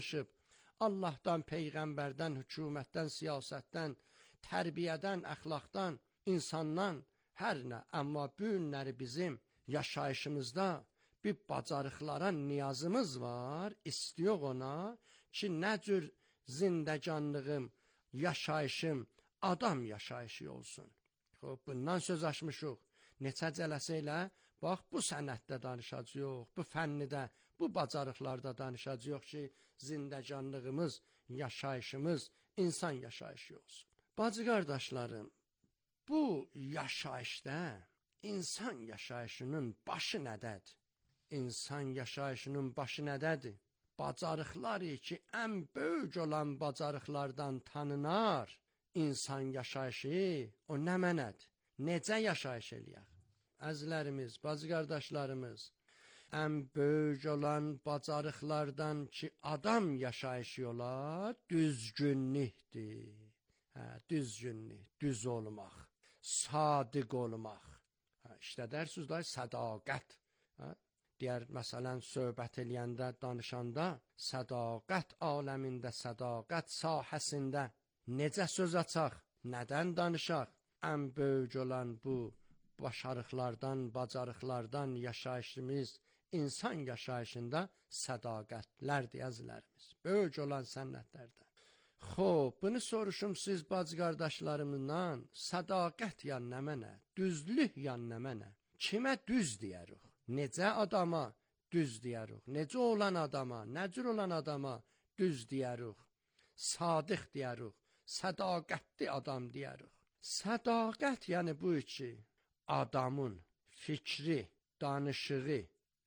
Allahdan, peyğəmbərdən, hökumətdən, siyasətdən, tərbiyədən, əxlaqdan, insandan, hər nə. Amma bu günləri bizim yaşayışımızda bir bacarıqlara niyazımız var, istiyor ona ki, nə cür zindəcanlığım, yaşayışım, adam yaşayışı olsun. Bundan söz açmışıq. Neçə cələsə ilə, bax, bu sənətdə danışacaq, bu fənnidə, bu bacarıqlarda danışacaq ki, zindəcanlığımız, yaşayışımız, insan yaşayışı olsun. Bacı qardaşlarım, bu yaşayışda insan yaşayışının başı nədədir? İnsan yaşayışının başı nədədir? Bacarıqlar ki, ən böyük olan bacarıqlardan tanınar insan yaşayışı, o nə mənədir? Necə yaşayış eləyək? Əzlərimiz, bacı qardaşlarımız, ən böyük olan bacarıqlardan ki, adam yaşayışı olar, düzgünlükdir. Düzgünlük, düz olmaq, sadiq olmaq. İşlədərsiniz da, sədaqət. Deyər, məsələn, söhbət eləyəndə, danışanda, sədaqət aləmində, sədaqət sahəsində necə söz açaq, nədən danışaq? Ən böyük olan bu başarıqlardan, bacarıqlardan yaşayışımız, insan yaşayışında sədaqətlərdir, əzlərimiz. Böyük olan sənətlərdən. Bunu soruşum siz bacı qardaşlarımdan, sədaqət yan nə mənə, düzlük yan nə mənə? Kimə düz deyərik? Necə adama düz deyərik? Necə olan adama, nəcür olan adama düz deyərik? Sadiq deyərik, sədaqətli adam deyərik. Sədaqət yəni bu ki, adamın fikri, danışığı,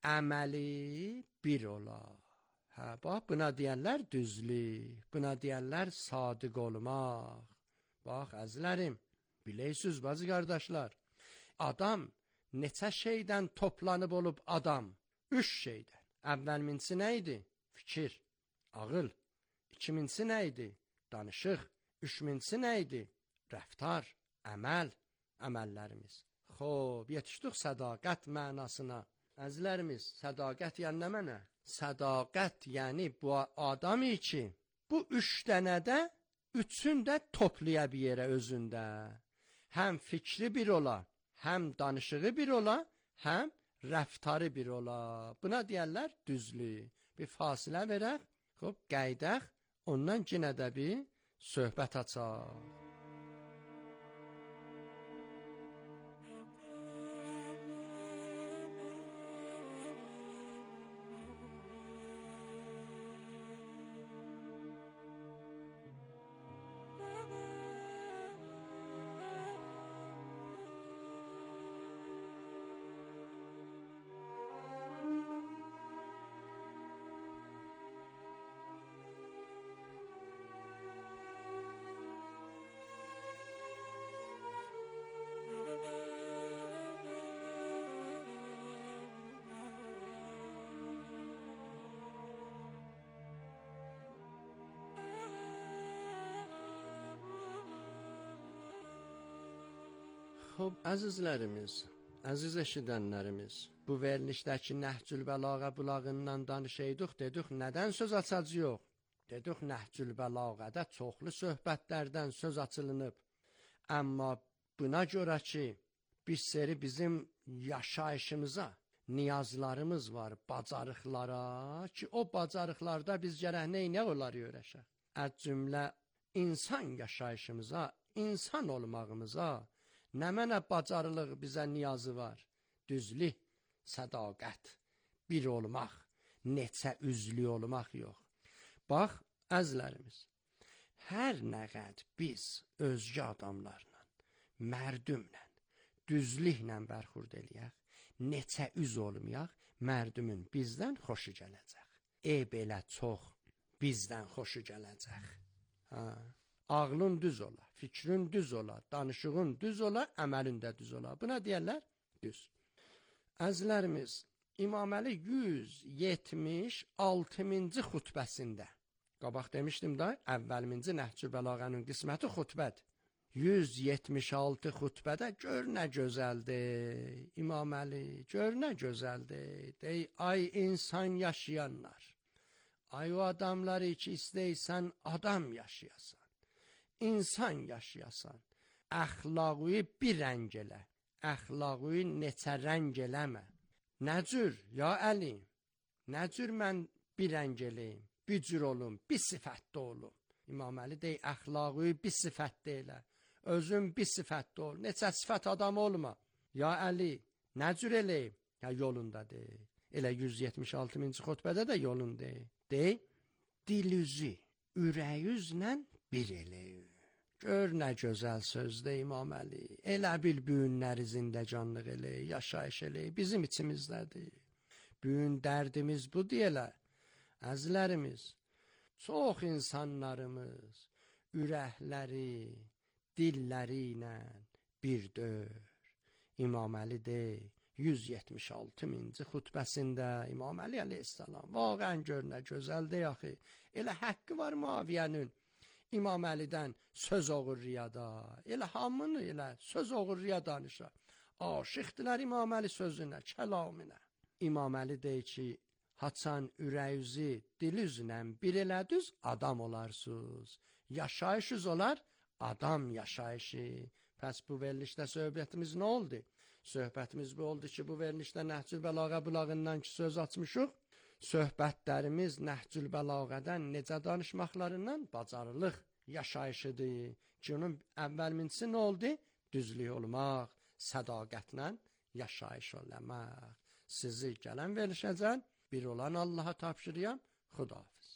əməli bir olar. Bax, buna deyərlər düzlük, buna deyərlər sadiq olmaq. Bax, əzlərim, bilirsiniz, bacı qardaşlar, adam neçə şeydən toplanıb olub adam? 3 şeydən. Əvvəlminçisi nə idi? Fikir, ağıl. İkiminçisi nə idi? Danışıq. Üçüncüsü nə idi? Rəftar, əməl, əməllərimiz. Yetişdik sədaqət mənasına. Əzlərimiz, sədaqət yəni nə mənə? Sədaqət yəni bu adamı ki, bu 3 dənədə, 3-ünü də toplaya bir yerə özündə. Həm fikri bir ola, həm danışığı bir ola, həm rəftarı bir ola. Buna deyərlər düzlük. Bir fasilə verək, qəydək, ondan yenə də bir söhbət açaq. Əzizlərimiz, əziz eşidənlərimiz, bu verilişdəki Nəhcül Bəlağə bulağından danışaydıq, dedik, nədən söz açacaq? Dedik, Nəhcül Bəlağədə çoxlu söhbətlərdən söz açılınıb. Amma buna görə ki, bir seri bizim yaşayışımıza niyazlarımız var, bacarıqlara ki, o bacarıqlarda biz gərək neynə olar öyrəşək? Cümlə insan yaşayışımıza, insan olmağımıza, nə mənə bacarılıq bizə niyazı var? Düzlük, sədaqət, bir olmaq, neçə üzlü olmaq yox. Bax, əzlərimiz, hər nə qəd biz özgə adamlarla, mərdümlə, düzlüklə bərxurd eləyək, neçə üz olmayaq, mərdümün bizdən xoşu gələcək. Belə çox bizdən xoşu gələcək. Ağlın düz ola, fikrin düz ola, danışığın düz ola, əməlin də düz ola. Buna deyərlər düz. Əzlərimiz, İmam Əli 176-cı xutbəsində, qabaq demişdim da, əvvəlminci Nəhcül Bəlağənin qisməti xutbədir. 176 xutbədə gör nə gözəldir, İmam Əli, gör nə gözəldir. Dey, ay insan yaşayanlar, Ay o adamları ki istəysən adam yaşayasan, insan yaşayasan, əxlaqı bir rəng elə, əxlaqı neçə rəng eləmə. Nə cür, ya Əli, nə cür mən bir rəng eləyim, bir cür olum, bir sifətdə olum. İmam Əli deyir, əxlaqı bir sifətdə elə, özün bir sifətdə ol, neçə sifət adam olma. Ya Əli, nə cür eləyim? Ya yolunda deyil. Elə 176-cı xutbədə də yolunda deyil. Dil üzü, ürək üzlə bir eləyim. Gör nə gözəl sözdür İmam Əli. Elə bil büyünləri zindəcanlıq elə, yaşayış elə, bizim içimizdədir. Büyün dərdimiz bu deyilə. Əzlərimiz, çox insanlarımız ürəkləri, dilləri ilə bir dör. İmam Əli deyir, 176-cı xutbəsində İmam Əli əleyhissalam, vaqən gör nə gözəldir axı. Elə haqqı var Muaviyyənin. İmam Əlidən söz oğurriyada, elə hamını elə söz oğurriya danışa. Aşıqdılar İmam Əli sözünə, kəlamına. İmam Əli deyir ki, haçan ürəyüzü, dilüzlə bir elədüz, adam olarsınız. Yaşayışız olar, adam yaşayışı. Pəs bu verilişdə söhbətimiz nə oldu? Söhbətimiz bu oldu ki, bu verilişdə Nəhcül Bəlağə bulağından ki söz açmışıq. Söhbətlərimiz Nəhcül Bəlağədən necə danışmaqlarından bacarılıq yaşayışıdır. Ki, onun əvvəlmincisi nə oldu? Düzlük olmaq, sədaqətlə yaşayış olmaq. Sizi gələn verilişəcən bir olan Allaha tapşırıyam. Xudahafiz.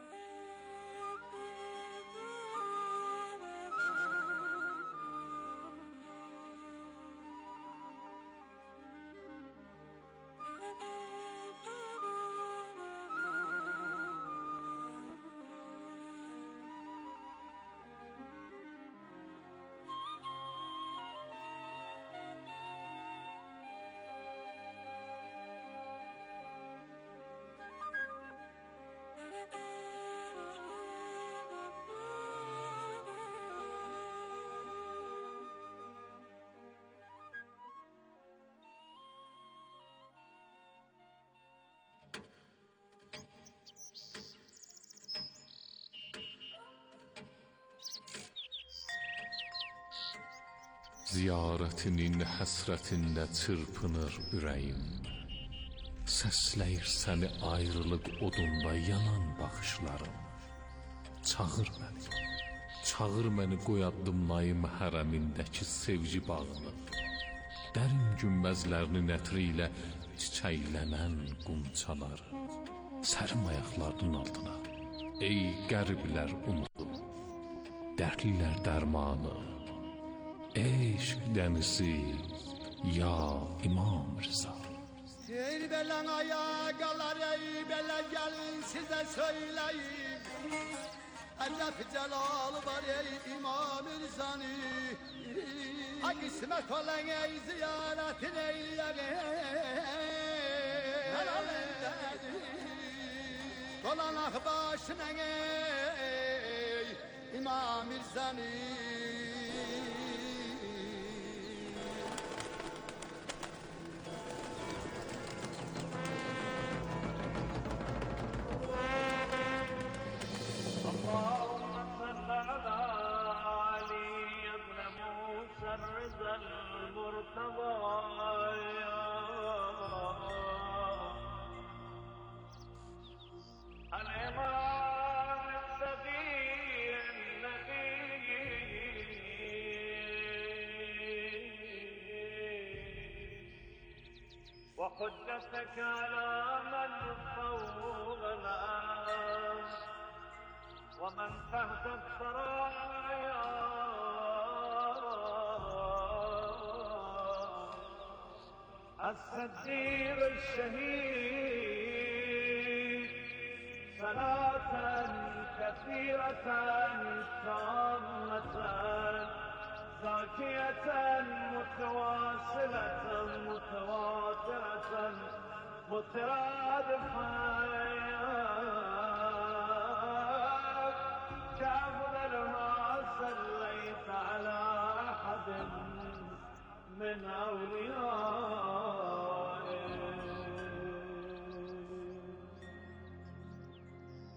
Ziyarətinin həsrətində çırpınır ürəyim. Səsləyir səni ayrılıq odunda yanan baxışlarım. Çağır məni qoy addımlayım hərəmindəki sevgi bağını. Dərin günbəzlərinin ətri ilə çiçəklənən qunçaları. Sərim ayaqlarının altına, ey qəriblər unudum, dərdlilər dərmanı. Eşq dənizi, ya İmam Rıza. Ey belən ayaqalar, ey belə gəlin sizə söyləyim. Əcəb cəlalı var ey İmam Rızanı. Ha qismət olan ey ziyarətin eyləqin. Dolanaq başına ey İmam Rızanı. اللهم صل على علي بن موسى الرضا المرتضى الإمام الصغير النبي وحجتك على من فوقنا ومن تحت الثرايا الصديق الشهيد صلاة كثيرة تامة زاكية متواصلة متواترة مترادفة كأفضل ما صليت على أحد من أوليائك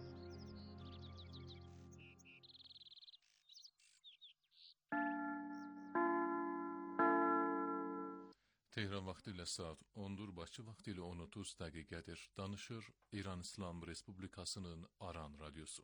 Tehran vaxtı ilə saat 10-dur, Bakı vaxtı ilə 10:30 dəqiqədir. Danışır İran İslam Respublikasının Aran radiosu.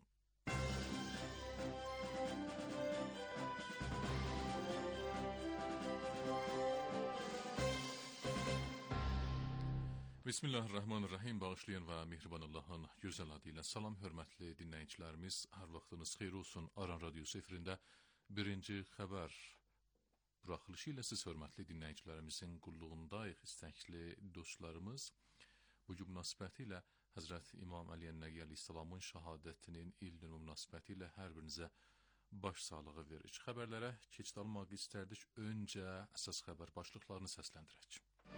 Bismillahirrahmanirrahim. Bağışlayan və mehriban Allahın gözəl adı ilə salam, hörmətli dinləyicilərimiz. Hər vaxtınız xeyir olsun. Aran radiosu efirində birinci xəbər buraxılışı ilə siz hörmətli dinləyicilərimizin qulluğundayıq, istəkli dostlarımız. Bugün münasibəti ilə Həzrət İmam Əli Ən-Nəqi əleyhissalamın şəhadətinin ildönümü münasibəti ilə hər birinizə baş sağlığı veririk. Xəbərlərə keçid almaq istərdik. Öncə əsas xəbər başlıqlarını səsləndirək.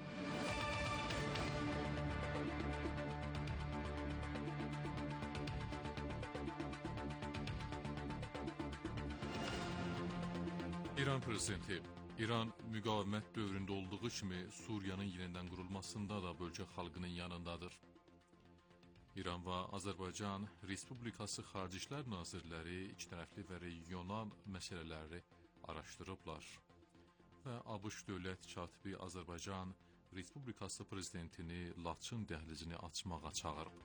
İran prezidenti, İran müqavimət dövründə olduğu kimi Suriyanın yenidən qurulmasında da bölgə xalqının yanındadır. İran və Azərbaycan Respublikası Xarici İşlər Nazirləri ikitərəfli və regional məsələləri araşdırıblar və ABŞ dövlət katibi Azərbaycan Respublikası prezidentini Laçın dəhlizini açmağa çağırıb.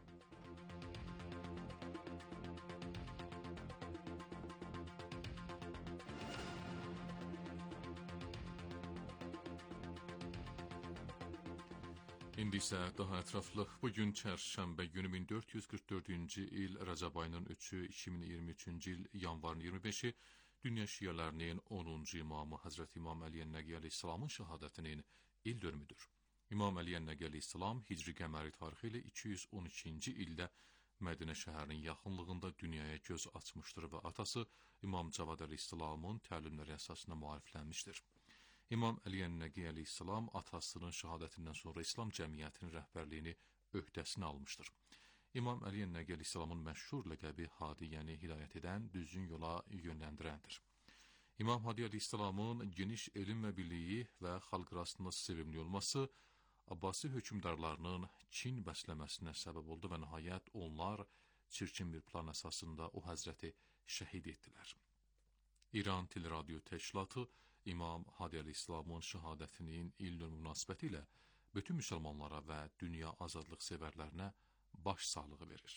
İndi isə daha ətraflı, bugün çərşənbə günü 1444-cü il Rəcəb ayının 3-ü, 2023-cü il yanvarın 25-i dünya şiələrinin 10-cu imamı Həzrət İmam Əli Ən-Nəqi əleyhissalamın şəhadətinin ildönümüdür. İmam Əli Ən-Nəqi əleyhissalam hicri qəməri tarixi ilə 212-ci ildə Mədinə şəhərinin yaxınlığında dünyaya göz açmışdır və atası İmam Cavad əleyhissalamın təlimləri əsasında maariflənmişdir. İmam Əli Ən-Nəqi əleyhissalam atasının şəhadətindən sonra İslam cəmiyyətinin rəhbərliyini öhdəsinə almışdır. İmam Əli Ən-Nəqi əleyhissalamın məşhur ləqəbi Hadi, yəni hidayət edən, düzgün yola yönləndirəndir. İmam Hadi əleyhissalamın geniş elm və biliyi və xalq arasında sevimli olması Abbasi hökmdarlarının kin bəsləməsinə səbəb oldu və nəhayət onlar çirkin bir plan əsasında o həzrəti şəhid etdilər. İran Teleradio Təşkilatı İmam Hadi əleyhissalamın şəhadətinin ildönümü münasibəti ilə bütün müsəlmanlara və dünya azadlıq sevərlərinə baş sağlığı verir.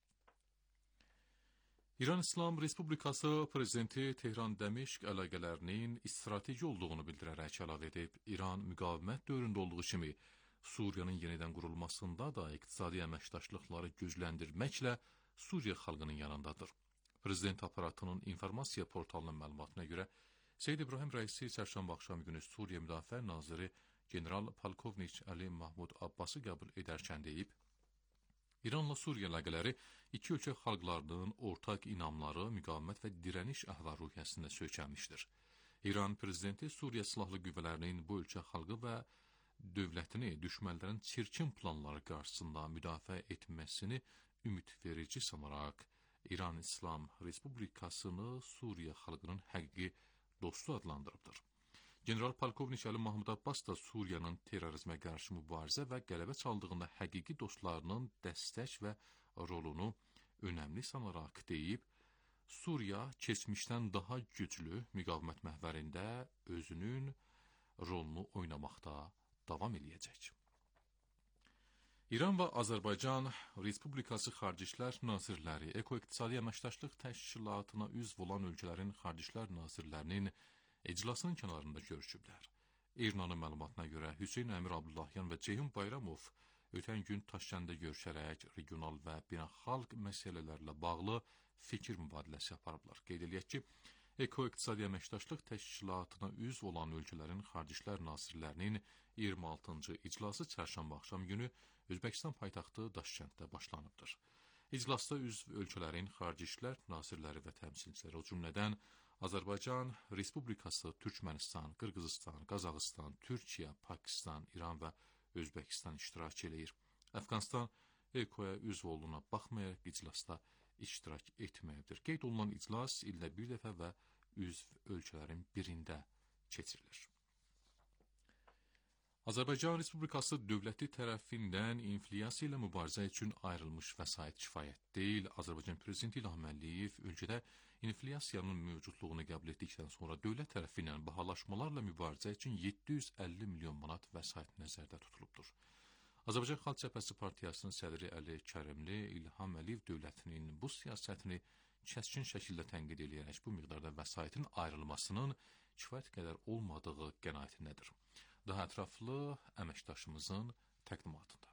İran İslam Respublikası prezidenti Tehran-Dəmişq əlaqələrinin strateji olduğunu bildirərək əlavə edib, İran müqavimət dövründə olduğu kimi Suriyanın yenidən qurulmasında da iqtisadi əməkdaşlıqları gücləndirməklə Suriya xalqının yanındadır. Prezident aparatının informasiya portalının məlumatına görə Seyyid İbrahim Rəisi çərşənbə axşamı günü Suriya Müdafiə Naziri General Polkovnik Əli Mahmud Abbası qəbul edərkən deyib, İranla Suriya əlaqələri iki ölkə xalqlarının ortaq inamları, müqavimət və dirəniş əhval-ruhiyyəsində söykənmişdir. İran prezidenti Suriya silahlı qüvvələrinin bu ölkə xalqı və dövlətini düşmənlərin çirkin planları qarşısında müdafiə etməsini ümidverici sanaraq, İran İslam Respublikasını Suriya xalqının həqiqi dostu adlandırıbdır. General Polkovnik Əli Mahmud Abbas da Suriyanın terrorizmə qarşı mübarizə və qələbə çaldığında həqiqi dostlarının dəstək və rolunu önəmli sanaraq deyib, Suriya keçmişdən daha güclü müqavimət məhvərində özünün rolunu oynamaqda davam eləyəcək. İran və Azərbaycan Respublikası Xarici İşlər Nazirləri Ekoiqtisadi Əməkdaşlıq Təşkilatına üzv olan ölkələrin Xarici İşlər Nazirlərinin iclasının kənarında görüşüblər. İRNA-nın məlumatına görə Hüseyn Əmir Abdullahyan və Ceyhun Bayramov ötən gün Taşkəndə görüşərək regional və beynəlxalq məsələlərlə bağlı fikir mübadiləsi aparıblar. Qeyd eləyək ki, Ekoiqtisadi Əməkdaşlıq Təşkilatına üzv olan ölkələrin Xarici İşlər Nazirlərinin 26-cı iclası çərşənbə axşam günü Özbəkistan paytaxtı Daşkənddə başlanıbdır. İclasda üzv ölkələrin Xarici İşlər Nazirləri və təmsilçiləri, o cümlədən Azərbaycan Respublikası, Türkmənistan, Qırğızistan, Qazaxıstan, Türkiyə, Pakistan, İran və Özbəkistan iştirak edir. Əfqanistan EKO-ya üzv olduğuna baxmayaraq iclasda iştirak etməyədir. Qeyd olunan iclas ildə bir dəfə və üzv ölkələrin birində keçirilir. Azərbaycan Respublikası dövləti tərəfindən inflyasiya ilə mübarizə üçün ayrılmış vəsait kifayət deyil. Azərbaycan Prezidenti İlham Əliyev ölkədə inflyasiyanın mövcudluğunu qəbul etdikdən sonra dövlət tərəfindən bahalaşmalarla mübarizə üçün 750 milyon manat vəsait nəzərdə tutulubdur. Azərbaycan Xalq Cəbhəsi Partiyasının sədri Əli Kərimli İlham Əliyev dövlətinin bu siyasətini kəskin şəkildə tənqid edərək bu miqdarda vəsaitin ayrılmasının kifayət qədər olmadığı qənaətindədir. Daha ətraflı əməkdaşımızın təqdimatında.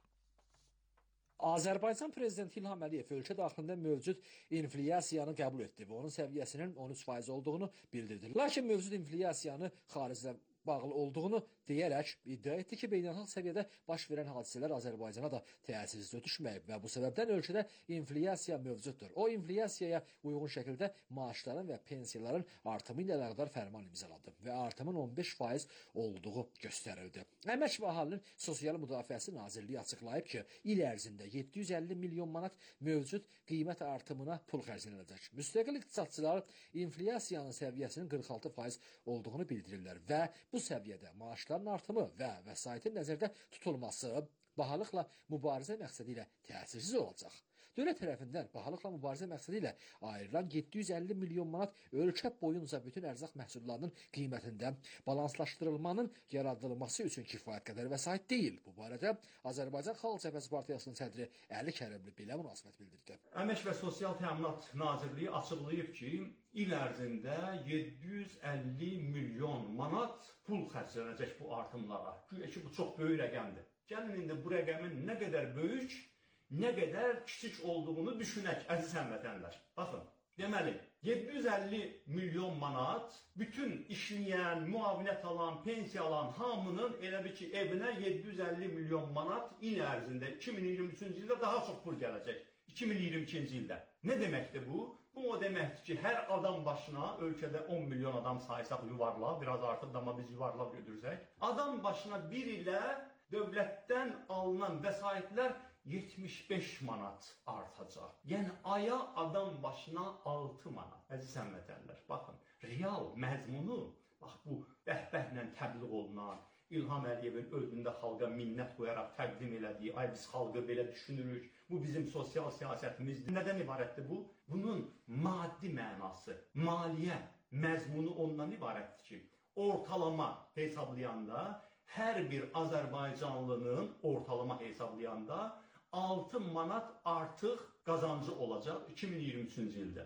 Azərbaycan Prezidenti İlham Əliyev ölkə daxilində mövcud inflyasiyanı qəbul etdi və onun səviyyəsinin 13% olduğunu bildirdi. Lakin mövcud inflyasiyanı xaricdə bağlı olduğunu deyərək iddia etdi ki, beynəlxalq səviyyədə baş verən hadisələr Azərbaycana da təsirsiz ötüşməyib və bu səbəbdən ölkədə inflyasiya mövcuddur. O, inflyasiyaya uyğun şəkildə maaşların və pensiyaların artımı ilə əlaqədar fərman imzaladı və artımın 15% olduğu göstərildi. Əmək və Əhalinin Sosial Müdafiəsi Nazirliyi açıqlayıb ki, il ərzində 750 milyon manat mövcud qiymət artımına pul xərclənəcək. Müstəqil iqtisadçılar inflyasiyanın səviyyəsinin 46% olduğunu bildirirlər və bu səviyyədə maaşların artımı və vəsaitin nəzərdə tutulması bahalıqla mübarizə məqsədi ilə təsirsiz olacaq. Dövlət tərəfindən bahalıqla mübarizə məqsədi ilə ayrılan 750 milyon manat ölkə boyunca bütün ərzaq məhsullarının qiymətində balanslaşdırılmanın yaradılması üçün kifayət qədər vəsait deyil. Bu barədə Azərbaycan Xalq Cəbhəsi Partiyasının sədri Əli Kərimli belə münasibət bildirdi. Əmək və Sosial Təminat Nazirliyi açıqlayıb ki, il ərzində 750 milyon manat pul xərclənəcək bu artımlara. Güya ki, bu çox böyük rəqəmdir. Gəlin indi bu rəqəmin nə qədər böyük, nə qədər kiçik olduğunu düşünək, əziz həmvətənlər. Baxın, deməli, 750 milyon manat bütün işləyən, müavinət alan, pensiya alan hamının elə bir ki, evinə 750 milyon manat il ərzində 2023-cü ildə daha çox pul gələcək. 2022-ci ildə. Nə deməkdir bu? Bu o deməkdir ki, hər adam başına ölkədə 10 milyon adam sayısaq yuvarlaq, biraz artıq da biz yuvarlaq götürsək, adam başına bir ilə dövlətdən alınan vəsaitlər 75 manat artacaq. Yəni, aya adam başına 6 manat. Əziz həmvətənlər, baxın, real məzmunu, bax, bu bəhbəhlə təbliğ olunan, İlham Əliyevin özündə xalqa minnət qoyaraq təqdim elədiyi, ay biz xalqı belə düşünürük, bu bizim sosial siyasətimizdir. Nədən ibarətdir bu? Bunun maddi mənası, maliyyə məzmunu ondan ibarətdir ki, ortalama hesablayanda, hər bir Azərbaycanlının ortalama hesablayanda 6 manat artıq qazancı olacaq 2023-cü ildə.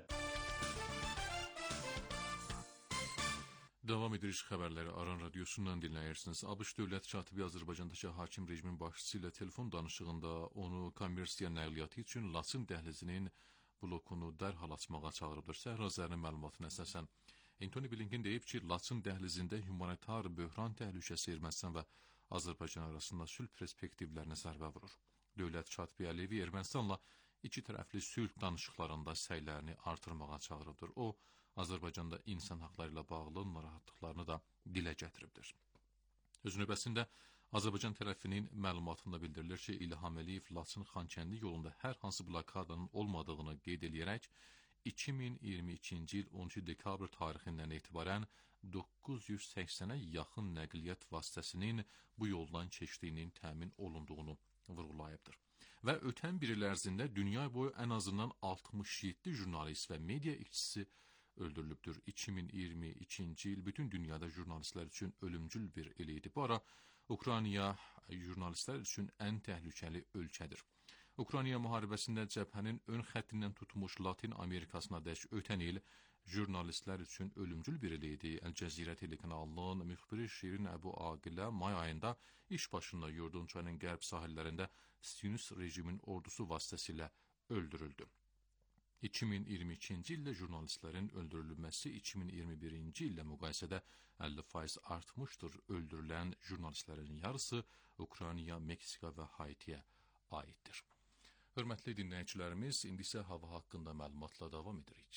Davam edirik xəbərləri Aran Radiosundan dinləyirsiniz. ABŞ dövlət katibi Azərbaycandakı hakim rejimin başçısı ilə telefon danışığında onu kommersiya nəqliyyatı üçün Laçın dəhlizinin blokunu dərhal açmağa çağırıbdır. Səhrazərin məlumatına əsasən Antony Blinken deyib ki, Laçın dəhlizində humanitar böhran təhlükəsi Ermənistan və Azərbaycan arasında sülh perspektivlərinə zərbə vurur. Dövlət katibi Əliyevi Ermənistanla iki tərəfli sülh danışıqlarında səylərini artırmağa çağırıbdır. O, Azərbaycanda insan haqları ilə bağlı narahatlıqlarını da dilə gətiribdir. Öz növbəsində Azərbaycan tərəfinin məlumatında bildirilir ki, İlham Əliyev Laçın-Xankəndi yolunda hər hansı blokadanın olmadığını qeyd edərək 2022-ci il 12 dekabr tarixindən etibarən 980-ə yaxın nəqliyyat vasitəsinin bu yoldan keçdiyinin təmin olunduğunu vurğulayıbdır. Və ötən bir il ərzində dünya boyu ən azından 67 jurnalist və media işçisi öldürülübdür. 2022-ci il bütün dünyada jurnalistlər üçün ölümcül bir il idi. Bu ara Ukrayna jurnalistlər üçün ən təhlükəli ölkədir. Ukrayna müharibəsində cəbhənin ön xəttindən tutmuş Latin Amerikasına dək ötən il jurnalistlər üçün ölümcül bir il idi. Əl-Cəzirə telekanalının müxbiri Şirin Əbu Aqilə may ayında iş başında Yordun çayının qərb sahillərində Sionist rejimin ordusu vasitəsilə öldürüldü. 2022-ci ildə jurnalistlərin öldürülməsi 2021-ci illə müqayisədə 50% artmışdır. Öldürülən jurnalistlərin yarısı Ukrayna, Meksika və Haitiyə aiddir. Hörmətli dinləyicilərimiz, indi isə hava haqqında məlumatla davam edirik.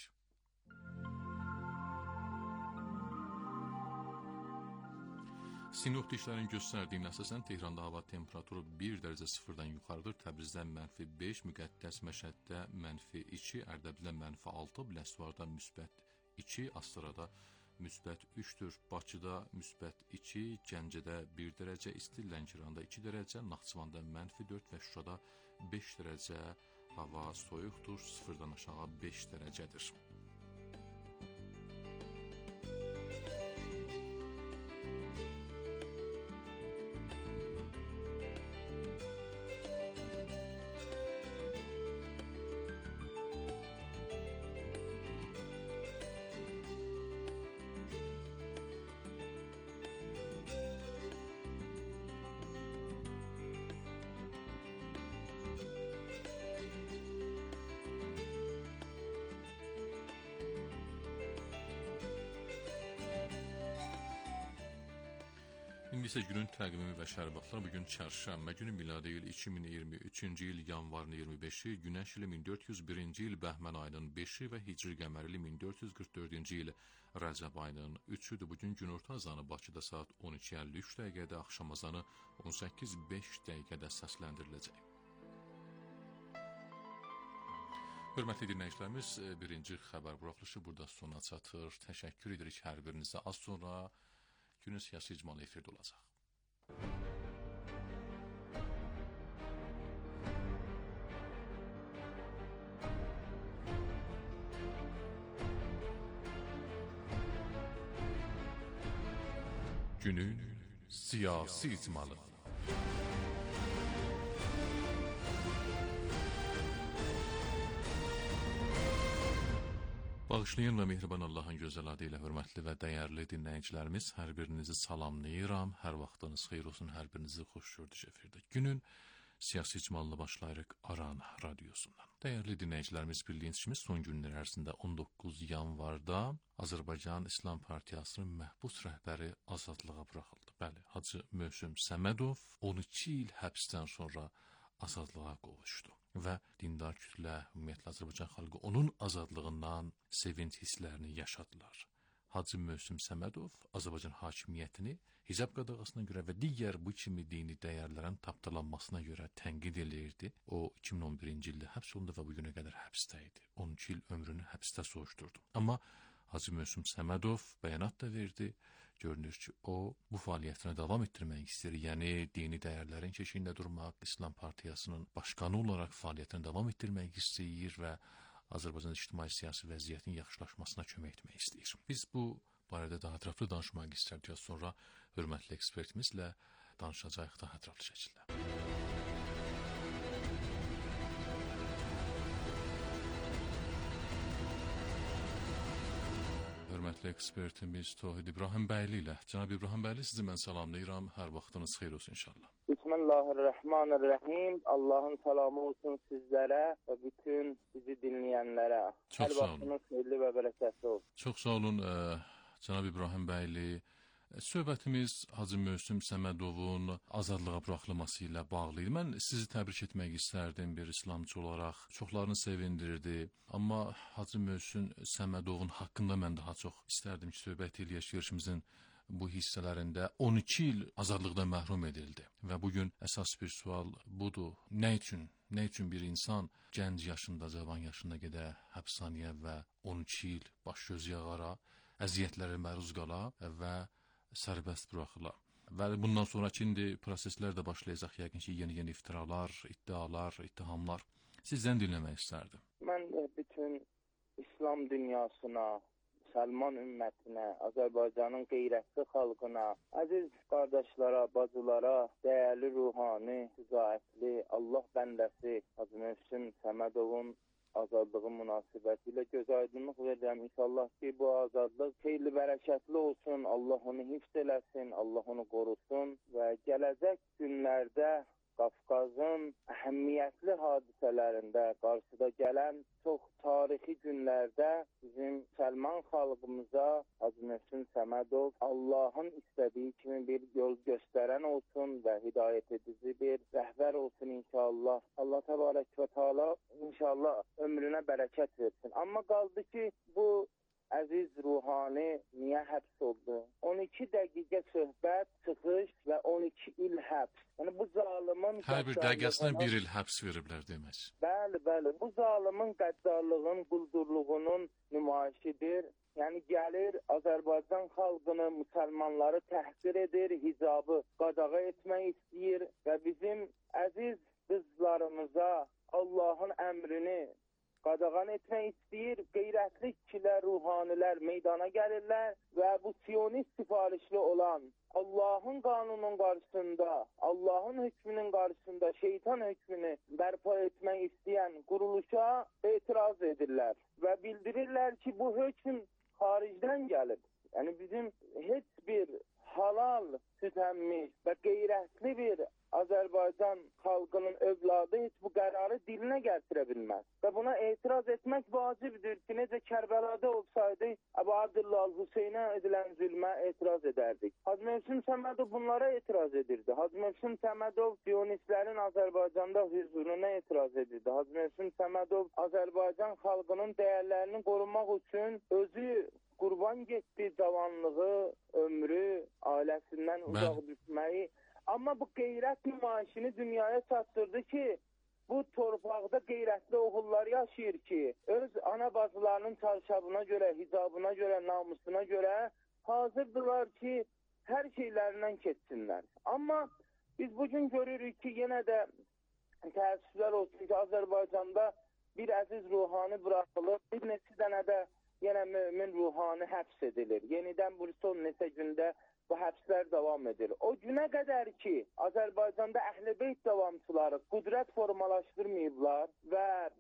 Sinoptiklərin göstərdiyinə əsasən Tehranda hava temperaturu 1 dərəcə sıfırdan yuxarıdır. Təbrizdə -5, Müqəddəs Məşəddə -2, Ərdəbildə -6, Biləsuvarda -2, Astarada -3-dür. Bakıda -2, Gəncədə 1 dərəcə isti, Lənkəranda 2 dərəcə, Naxçıvanda -4 və Şuşada 5 dərəcə hava soyuqdur, 0-dan aşağı 5 dərəcədir. İndi isə günün təqvimi və şərbatlar. Bugün çərşənbə günü, miladi il 2023-cü il yanvarın 25-i, Günəş ili 1401-ci il Bəhmən ayının 5-i və Hicri qəməri ili 1444-cü il Rəcəb ayının 3-üdür. Bugün günorta azanı Bakıda saat 12:53 dəqiqədə, axşam azanı 18:05 dəqiqədə səsləndiriləcək. Hörmətli dinləyicilərimiz, birinci xəbər buraxılışı burada sona çatır. Təşəkkür edirik hər birinizə. Az sonra günün siyasi icmalı efirdə olacaq. Günün siyasi icmalı. Bağışlayın və mehriban Allahın gözəl adı ilə hörmətli və dəyərli dinləyicilərimiz, hər birinizi salamlayıram, hər vaxtınız xeyir olsun, hər birinizi xoş gördük efirdə. Günün siyasi icmalına başlayırıq Aran radiosundan. Dəyərli dinləyicilərimiz, bildiyiniz kimi son günlər ərzində 19 yanvarda Azərbaycan İslam Partiyasının məhbus rəhbəri azadlığa buraxıldı. Bəli, Hacı Möhsüm Səmədov 12 il həbsdən sonra azadlığa qovuşdu və dindar kütlə, ümumiyyətlə Azərbaycan xalqı onun azadlığından sevinç hisslərini yaşadılar. Hacı Möhsüm Səmədov Azərbaycan hakimiyyətini hicab qadağasına görə və digər bu kimi dini dəyərlərin tapdalanmasına görə tənqid eləyirdi. O 2011-ci ildə həbs olundu və bu günə qədər həbsdə idi. 12 il ömrünü həbsdə soğuşdurdu. Amma Hacı Möhsüm Səmədov bəyanat da verdi. Görünür ki, o bu fəaliyyətinə davam etdirmək istəyir. Yəni, dini dəyərlərin keşiyində durmaq, İslam Partiyasının başqanı olaraq fəaliyyətinə davam etdirmək istəyir və Azərbaycan ictimai-siyasi vəziyyətin yaxşılaşmasına kömək etmək istəyir. Biz bu barədə daha ətraflı danışmaq istərdik. Sonra hörmətli ekspertimizlə danışacağıq daha ətraflı şəkildə. Hörmətli ekspertimiz Tohid İbrahimbəyli ilə. Cənab İbrahimbəyli, sizi mən salamlayıram. Hər vaxtınız xeyir olsun inşallah. Bismillahirrahmanirrahim. Allahın salamı olsun sizlərə və bütün bizi dinləyənlərə. Çox sağ olun. Hər vaxtınız xeyirli və bərəkətli olsun. Çox sağ olun, Cənab İbrahimbəyli. Söhbətimiz Hacı Möhsüm Səmədovun azadlığa buraxılması ilə bağlı idi. Mən sizi təbrik etmək istərdim bir İslamcı olaraq. Çoxlarını sevindirdi. Amma Hacı Möhsüm Səmədovun haqqında mən daha çox istərdim ki, söhbət eləyək. Görüşümüzün bu hissələrində 12 il azadlıqdan məhrum edildi. Və bugün əsas bir sual budur. Nə üçün bir insan gənc yaşında, cavan yaşında gedə həbsxanaya və 12 il baş göz yağara, əziyyətlərə məruz qala və sərbəst buraxıla. Və bundan sonraki indi proseslər də başlayacaq. Yəqin ki, yeni iftiralar, iddialar, ittihamlar. Sizdən dinləmək istərdim. Mən bütün İslam dünyasına, Müsəlman ümmətinə, Azərbaycanın qeyrətli xalqına, əziz qardaşlara, bacılara, dəyərli ruhani, şücaətli Allah bəndəsi Hacı Möhsüm Səmədovun azadlığı münasibətilə göz aydınlıq verirəm. İnşallah ki, bu azadlıq xeyirli bərəkətli olsun, Allah onu hifz eləsin, Allah onu qorusun və gələcək günlərdə Qafqazın əhəmiyyətli hadisələrində, qarşıda gələn çox tarixi günlərdə bizim Müsəlman xalqımıza Hacı Möhsüm Səmədov Allahın istədiyi kimi bir yol göstərən olsun və hidayət edici bir rəhbər olsun inşallah. Allah təbarək və teala inşallah ömrünə bərəkət versin. Amma qaldı ki, bu əziz ruhani niyə həbs oldu? 12 dəqiqə söhbət, çıxış və 12 il həbs. Yəni bu zalimin hər bir dəqiqəsinə 1 il həbs veriblər demək. Bəli. Bu zalimin qəddarlığın, quldurluğunun nümayəndəsidir. nümayişidir. Yəni gəlir Azərbaycan xalqını, müsəlmanları təhqir edir, hicabı qadağa etmək istəyir və bizim əziz qızlarımıza Allahın əmrini qadağan etmək istəyir. Qeyrətli kişilər, ruhanilər meydana gəlirlər və bu siyonist sifarişli olan Allahın qanunun qarşısında, Allahın hökmünün qarşısında şeytan hökmünü bərpa etmək istəyən quruluşa etiraz edirlər və bildirirlər ki, bu hökm xaricdən gəlib. Yəni bizim heç bir halal süd əmmiş və qeyrətli bir Azərbaycan xalqının övladı heç bu qərarı dilinə gətirə bilməz. Və buna etiraz etmək vacibdir ki, necə Kərbəlada olsaydı, Əbu Abdullah Hüseynə edilən zülmə etiraz edərdik. Hacı Mövsüm Səmədov bunlara etiraz edirdi. Hacı Mövsüm Səmədov siyonistlərin Azərbaycanda hüzuruna etiraz edirdi. Hacı Mövsüm Səmədov Azərbaycan xalqının dəyərlərini qorumaq üçün özü qurban getdi, cavanlığı, ömrü, ailəsindən uzaq düşməyi. Amma bu qeyrət nümayişini dünyaya çatdırdı ki, bu torpaqda qeyrətli oğullar yaşayır ki, öz ana bacılarının çarşabına görə, hicabına görə, namusuna görə hazırdılar ki, hər şeylərindən keçsinlər. Amma biz bugün görürük ki, yenə də təəssüflər olsun ki, Azərbaycanda bir əziz ruhani buraxılır, bir neçə dənə də yenə mömin ruhani həbs edilir. Yenidən bu son neçə gündə bu həbslər davam edir. O günə qədər ki, Azərbaycanda Əhl-i Beyt davamçıları qüdrət formalaşdırmayıblar və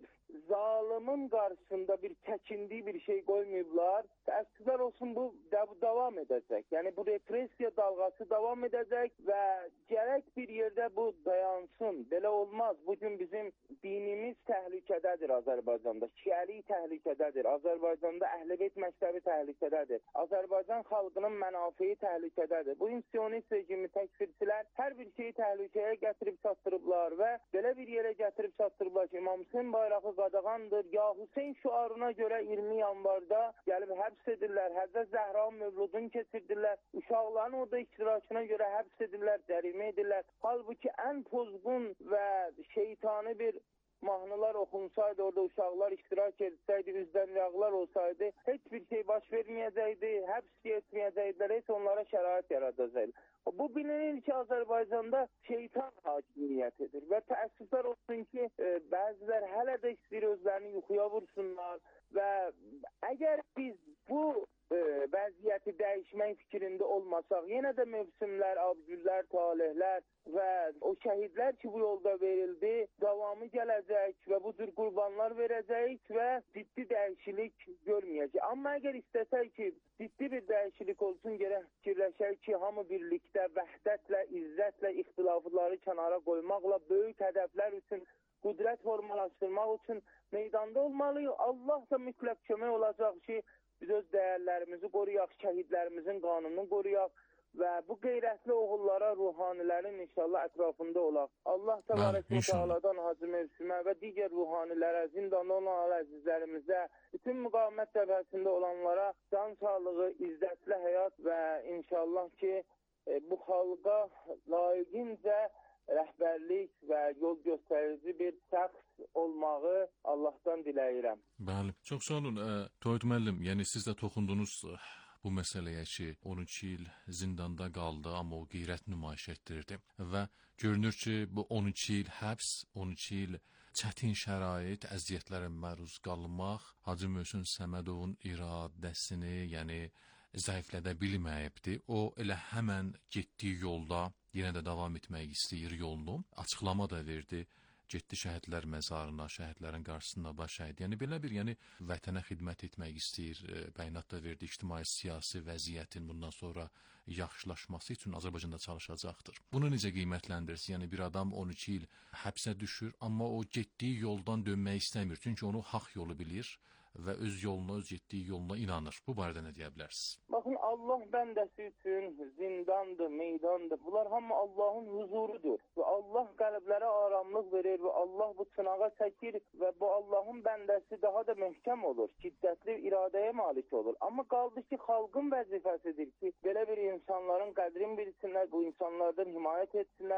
zalimin qarşısında bir çəkindiyi bir şey qoymayıblar, təəssüflər olsun bu davam edəcək. Yəni bu repressiya dalğası davam edəcək və gərək bir yerdə bu dayansın. Belə olmaz. Bugün bizim dinimiz təhlükədədir Azərbaycanda. Şiəlik təhlükədədir. Azərbaycanda Əhl-i Beyt məktəbi təhlükədədir. Azərbaycan xalqının mənafeyi təhlükədədir. Bu sionist rejimi təkfirçilər hər bir şeyi təhlükəyə gətirib çatdırıblar və belə bir yerə gətirib çatdırıblar ki, İmam Hüseyn bayrağı qadağandır. Ya Hüseyn şüarına görə 20 yanvarda gəlib həbs edirlər. Həzrət Zəhra mövludunu keçirdirlər. Uşaqların orada iştirakına görə həbs edirlər, cərimə edirlər. Halbuki ən pozğun və şeytani bir mahnılar oxunsaydı, orada uşaqlar iştirak etsəydi, üzdən yağlar olsaydı, heç bir şey baş verməyəcəkdi, həbs etməyəcəkdilər, heç onlara şərait yaradacaqdı. Bu bilinir ki, Azərbaycanda şeytan hakimiyyət edir və təəssüflər olsun ki, bəzilər hələ də istəyir özlərini yuxuya vursunlar və əgər biz bu vəziyyəti dəyişmək fikrində olmasaq, yenə də mövsümlər, abgüllər, talihlər və o şəhidlər ki, bu yolda verildi, davamı gələcək və bu cür qurbanlar verəcək və ciddi dəyişiklik görməyəcək. Amma əgər istəsək ki, ciddi bir dəyişiklik olsun, gərək fikirləşək ki, hamı birlikdə, vəhdətlə, izzətlə, ixtilafları kənara qoymaqla, böyük hədəflər üçün, qüdrət formalaşdırmaq üçün meydanda olmalıyıq. Allah da mütləq kömək olacaq ki, biz öz dəyərlərimizi qoruyaq, şəhidlərimizin qanununu qoruyaq və bu qeyrətli oğullara, ruhanilərin inşallah ətrafında olaq. Allah təbarək və təaladan Hacı Mövsümə və digər ruhanilərə, zindanda olan əzizlərimizə, bütün müqavimət cəbhəsində olanlara can sağlığı, izzətli həyat və inşallah ki, bu xalqa layiqincə rəhbərlik və yol göstərici bir şəxs olmağı Allahdan diləyirəm. Bəli, çox sağ olun. Toyut müəllim, yəni siz də toxundunuz bu məsələyə ki, 12 il zindanda qaldı, amma o qeyrət nümayiş etdirdi və görünür ki, bu 12 il həbs, 12 il çətin şərait, əziyyətlərə məruz qalmaq Hacı Mövsüm Səmədovun iradəsini, yəni zəiflədə bilməyibdi. O elə həmən getdiyi yolda yenə də davam etmək istəyir yolunu. Açıqlama da verdi. Getdi şəhidlər məzarına, şəhidlərin qarşısında baş əydi. Yəni belə bir, vətənə xidmət etmək istəyir. Bəyanat da verdi. İctimai siyasi vəziyyətin bundan sonra yaxşılaşması üçün Azərbaycanda çalışacaqdır. Bunu necə qiymətləndirirsiniz? Yəni bir adam 12 il həbsə düşür, amma o getdiyi yoldan dönmək istəmir. Çünki onu haqq yolu bilir və öz yoluna, öz getdiyi yoluna inanır. Bu barədə nə deyə bilərsiniz? Baxın, Allah bəndəsi üçün zindandır, meydandır. Bunlar hamı Allahın huzurudur. Və Allah qəlblərə aramlıq verir və Allah bu sınağa çəkir və bu Allahın bəndəsi daha da möhkəm olur. Şiddətli iradəyə malik olur. Amma qaldı ki, xalqın vəzifəsidir ki, belə bir insanların qədrini bilsinlər, bu insanlardan himayət etsinlər,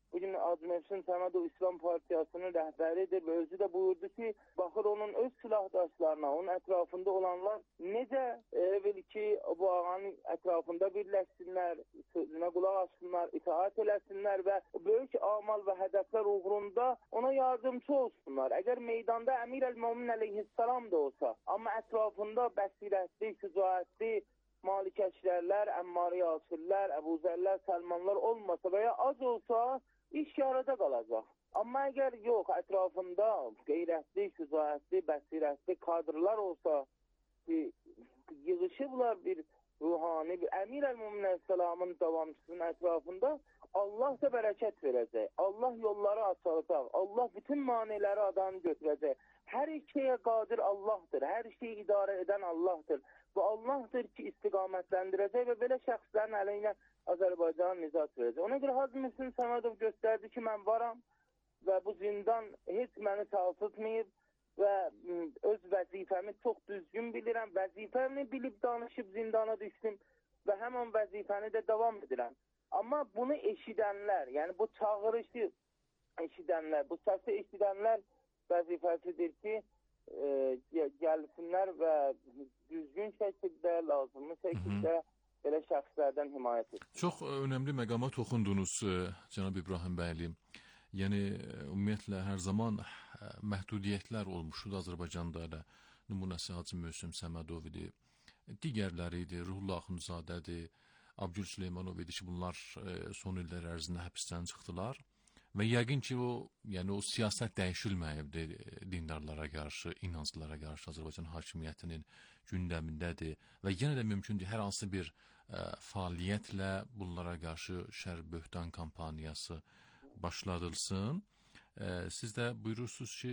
bugün Hacı Mövsüm Səmədov İslam Partiyasının rəhbəridir və özü də buyurdu ki, baxır onun öz silahdaşlarına, onun ətrafında olanlar necə bil ki, bu ağanın ətrafında birləşsinlər, sözünə qulaq assınlar, itaat eləsinlər və böyük amal və hədəflər uğrunda ona yardımcı olsunlar. Əgər meydanda Əmir el-Mömin əleyhissalam da olsa, amma ətrafında bəsirətli, şücaətli, Malikəşlərlər, Əmmari Yasirlər, Əbuzərlər, Səlmanlar olmasa və ya az olsa, iş yarıda qalacaq. Amma əgər yox, ətrafında qeyrətli, şücaətli, bəsirətli kadrlar olsa, yığışıblar bir ruhani, bir Əmir el-Mömin əleyhissalamın davamçısının ətrafında, Allah da bərəkət verəcək. Allah yolları açacaq. Allah bütün maniləri adamı götürəcək. Hər şeyə qadir Allahdır. Hər şeyi idarə edən Allahdır. Bu Allahdır ki, istiqamətləndirəcək və belə şəxslərin əleyhinə Azərbaycan nizat verəcək. Ona görə Hacı Mövsüm Səmədov göstərdi ki, mən varam və bu zindan heç məni sarsıtmayıb və öz vəzifəmi çox düzgün bilirəm. Vəzifəmi bilib danışıb zindana düşdüm və həmin vəzifəni də davam edirəm. Amma bunu eşidənlər, yəni bu çağırışı eşidənlər, bu səsi eşidənlər vəzifəsidir ki, gəlsinlər və düzgün şəkildə, lazımlı şəkildə belə şəxslərdən himayət etsin. Çox önəmli məqama toxundunuz, cənab İbrahim bəyli. Yəni, ümumiyyətlə, hər zaman məhdudiyyətlər olmuşdur Azərbaycanda elə. Nümunəsi Hacı Mövsüm Səmədov idi, digərləri idi, Ruhullah Axundzadədir, Abdül Süleymanov idi ki, bunlar son illər ərzində həbsdən çıxdılar. Və yəqin ki, o siyasət dəyişilməyibdir dindarlara qarşı, inanclılara qarşı Azərbaycan hakimiyyətinin gündəmindədir və yenə də mümkündür hər hansı bir fəaliyyətlə bunlara qarşı şər böhtan kampaniyası başladılsın. Siz də buyurursunuz ki,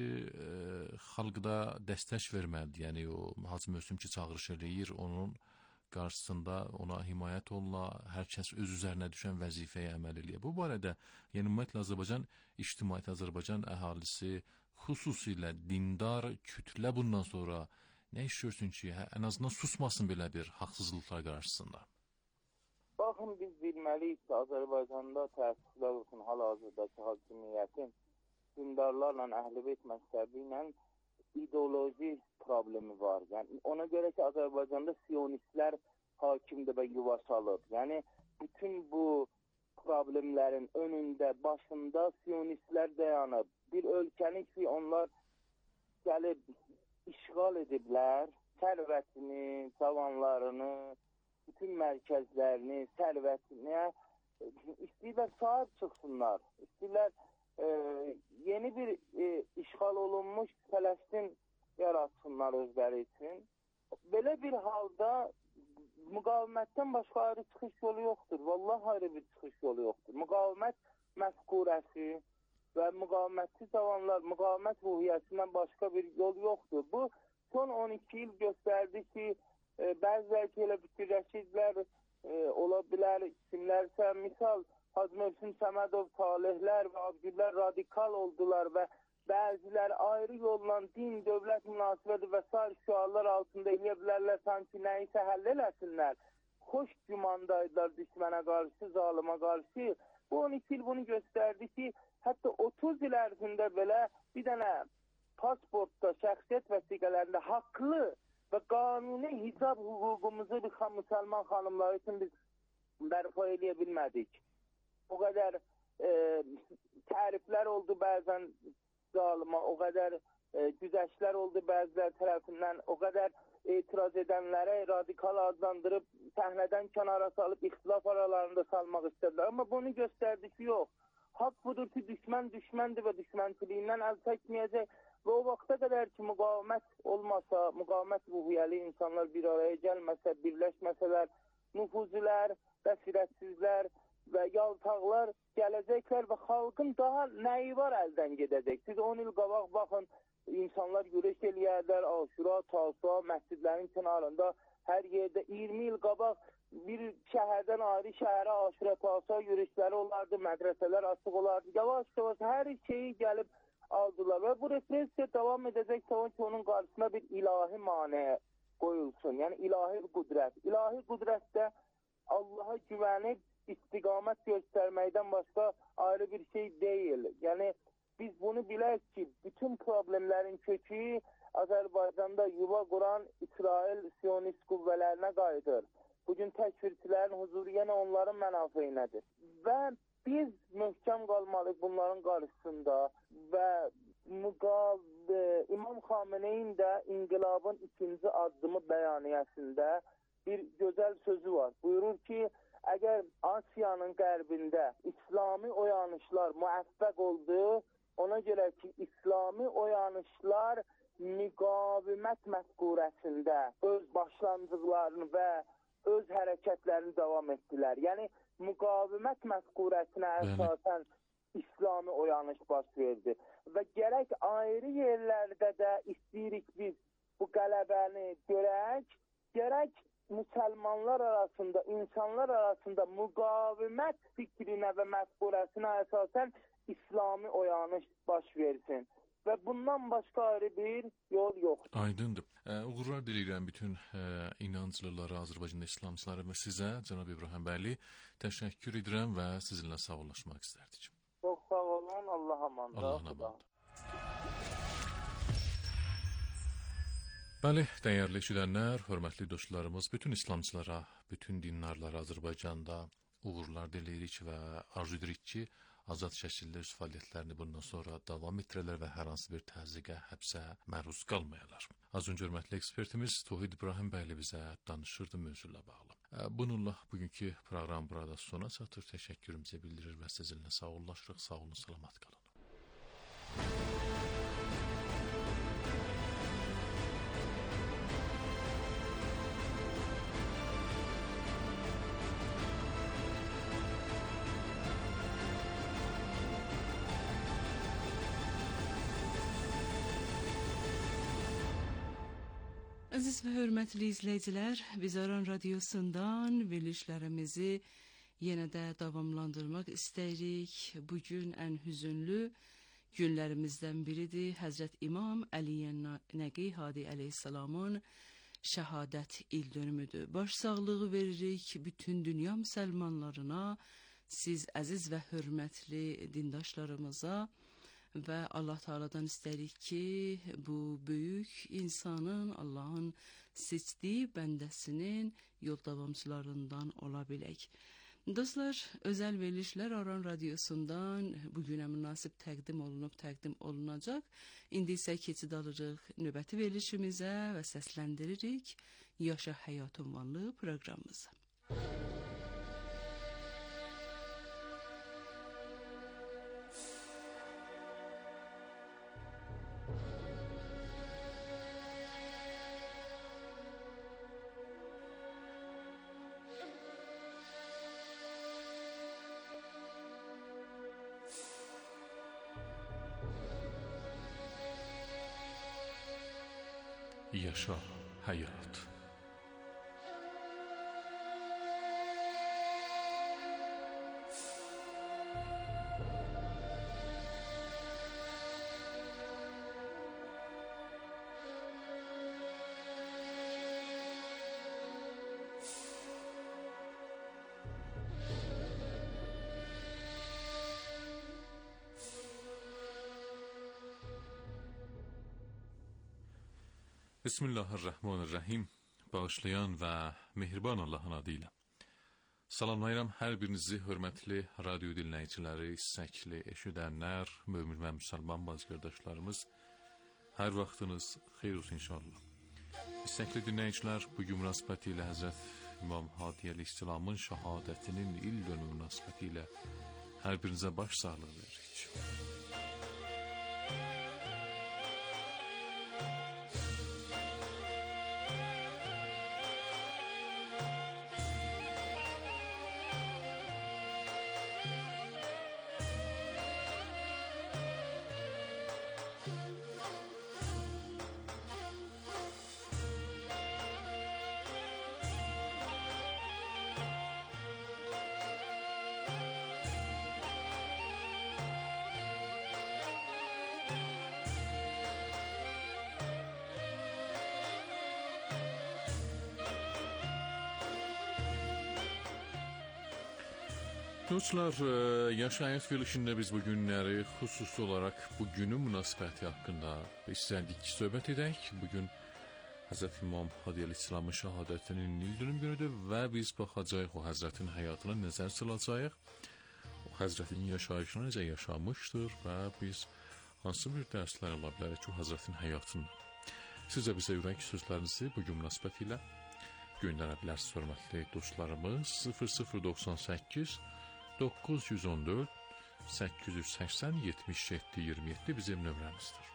xalqda dəstək verməlidir, yəni o Hacı Mövsüm ki, çağırış eləyir, onun qarşısında ona himayət olunla, hər kəs öz üzərinə düşən vəzifəyə əməl eləyir. Bu barədə, yəni ümumiyyətlə Azərbaycan ictimaiyyəti, Azərbaycan əhalisi, xüsusilə dindar kütlə bundan sonra nə iş görsün ki, ən azından susmasın belə bir haqsızlıqlar qarşısında? Baxın, biz bilməliyik ki, Azərbaycanda təəssüflər olsun hal-hazırdakı hakimiyyətin dindarlarla, əhl-i-beyt məzhəbi ilə ideoloji problemi var. Yəni, ona görə ki, Azərbaycanda siyonistlər hakimdir və yuva salıb. Yəni, bütün bu problemlərin önündə, başında siyonistlər dayanıb. Bir ölkəni ki, onlar gəlib işğal ediblər, sərvətini, cavanlarını, bütün mərkəzlərini, sərvətini istəyirlər sahib çıxsınlar. İstəyirlər yeni bir işğal olunmuş Fələstin yaratsınlar özləri üçün. Belə bir halda müqavimətdən başqa ayrı çıxış yolu yoxdur. Vallahi ayrı bir çıxış yolu yoxdur. Müqavimət məfkurəsi və müqavimətçi cavanlar, müqavimət ruhiyyəsindən başqa bir yol yoxdur. Bu, son 12 il göstərdi ki, bəziləri ki, elə fikirləşirlər, ola bilər, kimlərsə, misal, Hacı Mövsüm Səmədov, Talihlər və Abdüllər radikal oldular və bəzilər ayrı yolla din, dövlət münasibəti və s. şüarlar altında eləyə bilərlər, sanki nəyisə həll eləsinlər. Xoş gümandaydılar düşmənə qarşı, zalıma qarşı. Bu 12 il bunu göstərdi ki, hətta 30 il ərzində belə bir dənə pasportda, şəxsiyyət vəsiqələrində haqlı və qanuni hicab hüququmuzu bir müsəlman xanımları üçün biz bərpa eləyə bilmədik. O qədər təriflər oldu bəzən zalıma, o qədər güzəştlər oldu bəzilər tərəfindən, o qədər etiraz edənlərə radikal adlandırıb, səhnədən kənara salıb, ixtilaf aralarında salmaq istədilər. Amma bunu göstərdi ki, yox. Haqq budur ki, düşmən düşməndir və düşmənçiliyindən əl çəkməyəcək və o vaxta qədər ki, müqavimət olmasa, müqavimət ruhiyyəli insanlar bir araya gəlməsə, birləşməsələr, nüfuzilər, bəsirətsizlər və yaltaqlar gələcəklər və xalqın daha nəyi var əldən gedəcək. Siz 10 il qabaq baxın, insanlar yürüyüş eləyərlər, Aşura, Tasua, məscidlərin kənarında, hər yerdə 20 il qabaq bir şəhərdən ayrı şəhərə Aşura, Tasua yürüyüşləri olardı, mədrəsələr açıq olardı. Yavaş-yavaş hər şeyi gəlib aldılar və bu repressiya davam edəcək ki, onun qarşısına bir ilahi maneə qoyulsun, yəni ilahi qüdrət. İlahi qüdrətdə Allaha güvənib istiqamət göstərməkdən başqa ayrı bir şey deyil. Yəni biz bunu bilək ki, bütün problemlərin kökü Azərbaycanda yuva quran İsrail Siyonist qüvvələrinə qayıdır. Bugün təkfirçilərin huzuru yenə onların mənafeyinədir. Və biz möhkəm qalmalıyıq bunların qarşısında və İmam Xameneyin də İnqilabın ikinci addımı bəyaniyəsində bir gözəl sözü var. Buyurur ki, əgər Asiyanın qərbində İslami oyanışlar müvəffəq oldu, ona görə ki, İslami oyanışlar müqavimət məfkurəsində öz başlandıqlarını və öz hərəkətlərini davam etdilər. Yəni, müqavimət məfkurəsinə əsasən İslami oyanış baş verdi. Və gərək ayrı yerlərdə də istəyirik biz bu qələbəni görək, gərək müsəlmanlar arasında, insanlar arasında müqavimət fikrinə və məfkurəsinə əsasən İslami oyanış baş versin. Və bundan başqa ayrı bir yol yoxdur. Aydındır. Uğurlar diləyirəm bütün inanclılara, Azərbaycanda İslamçılara və sizə, cənab İbrahim bəyli, təşəkkür edirəm və sizinlə sağollaşmaq istərdik. Çox sağ olun, Allah'a əmanət. Allah'a əmanət. Bəli, dəyərli eşidənlər, hörmətli dostlarımız, bütün İslamçılara, bütün dindarlara Azərbaycanda uğurlar diləyirik və arzu edirik ki, azad şəkildə öz fəaliyyətlərini bundan sonra davam etdirələr və hər hansı bir təzyiqə, həbsə məruz qalmayalar. Az öncə hörmətli ekspertimiz Tohid İbrahim bəyli bizə danışırdı mövzuyla bağlı. Bununla bugünkü proqram burada sona çatır. Təşəkkürümüzü bildirir və sizinlə sağollaşırıq. Sağ olun, salamat qalın. Əziz və hörmətli izləyicilər, biz Aran Radiosundan verilişlərimizi yenə də davamlandırmaq istəyirik. Bugün ən hüzünlü günlərimizdən biridir. Həzrət İmam Əliyə Nəqi Hadi əleyhissalamın şəhadət il dönümüdür. Baş sağlığı veririk bütün dünya müsəlmanlarına, siz əziz və hörmətli dindaşlarımıza və Allah Teala'dan istəyirik ki, bu böyük insanın, Allahın seçdiyi bəndəsinin yol davamçılarından ola bilək. Dostlar, özəl verilişlər Aran Radiosundan bugünə münasib təqdim olunacaq. İndi isə keçid alırıq növbəti verilişimizə və səsləndiririk Yaşa Həyat ünvanlı proqramımızı. Yaşa həyat. Bismillahirrahmanirrahim. Bağışlayan və mehriban Allahın adıyla. Salamlayıram hər birinizi, hörmətli radio dinləyiciləri, istəkli eşidənlər, mömin və müsəlman bacı qardaşlarımız. Hər vaxtınız xeyir olsun inşallah. İstəkli dinləyicilər, bugün münasibəti ilə Həzrət İmam Hadi əleyhissalamın şəhadətinin il dönümü münasibəti ilə hər birinizə baş sağlığı veririk. Dostlar, yaşayış verilişində biz bu günləri xüsusi olaraq bu günün münasibəti haqqında istədik ki, söhbət edək. Bugün Həzrət İmam Hadi Əleyhisselamın şəhadətinin ildönüm günüdür və biz baxacağıq o Həzrətin həyatına nəzər salacağıq. O Həzrətin yaşayışını necə yaşamışdır və biz hansı bir dərslər ala bilərik ki, o Həzrətin həyatını. Siz də bizə ürək sözlərinizi bugün münasibət ilə göndərə bilərsiniz, hörmətli dostlarımız. 0098 914 880 77 27 bizim nömrəmizdir.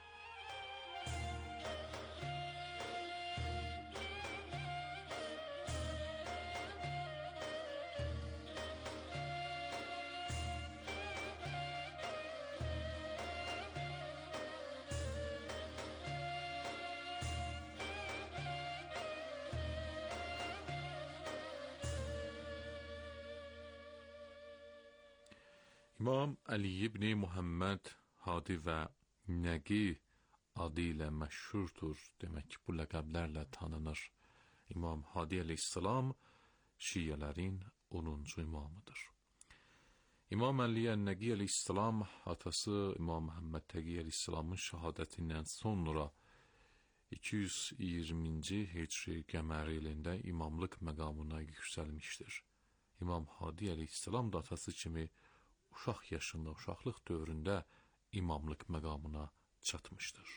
İmam Əli ibn Muhammed Hadi və Nəqi adı ilə məşhurdur. Demək ki, bu ləqəblərlə tanınır. İmam Hadi əleyhissalam şiələrin 10-cu imamıdır. İmam Əli Nəqi əleyhissalam atası İmam Məhəmməd Təqi əleyhissalamın şəhadətindən sonra 220-ci Hicri qəməri ilində imamlıq məqamına yüksəlmişdir. İmam Hadi əleyhissalam da atası kimi uşaq yaşında, uşaqlıq dövründə imamlıq məqamına çatmışdır.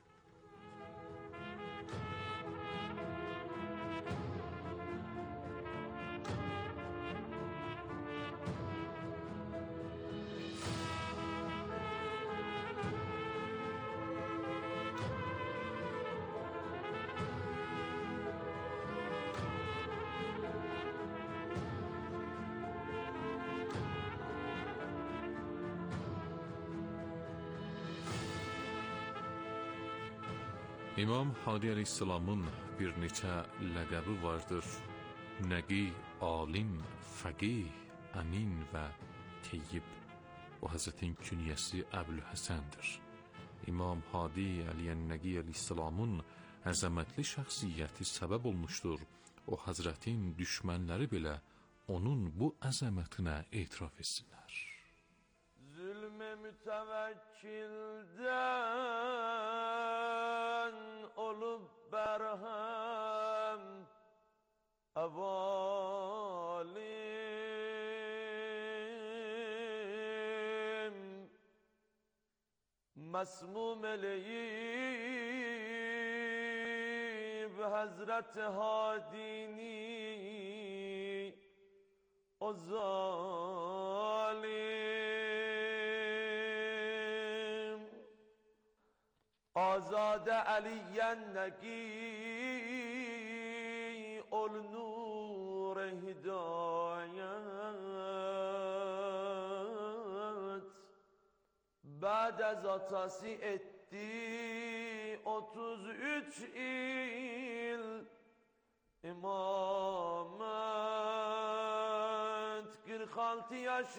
İmam Hadi əleyhissalamın bir neçə ləqəbi vardır. Nəqi, alim, fəqih, əmin və teyyib. O Həzrətin künyəsi Əbülhəsəndir. İmam Hadi Nəqi əleyhissalamın əzəmətli şəxsiyyəti səbəb olmuşdur. O Həzrətin düşmənləri belə onun bu əzəmətinə etiraf etsinlər. Zulme mütevekkilden olup berhem evalim mesmum eleyip Hazreti Hadini o zalim Azade Aliyen Nəqi ol nur hidayet Ba'd az atası etti 33 il İmamet 46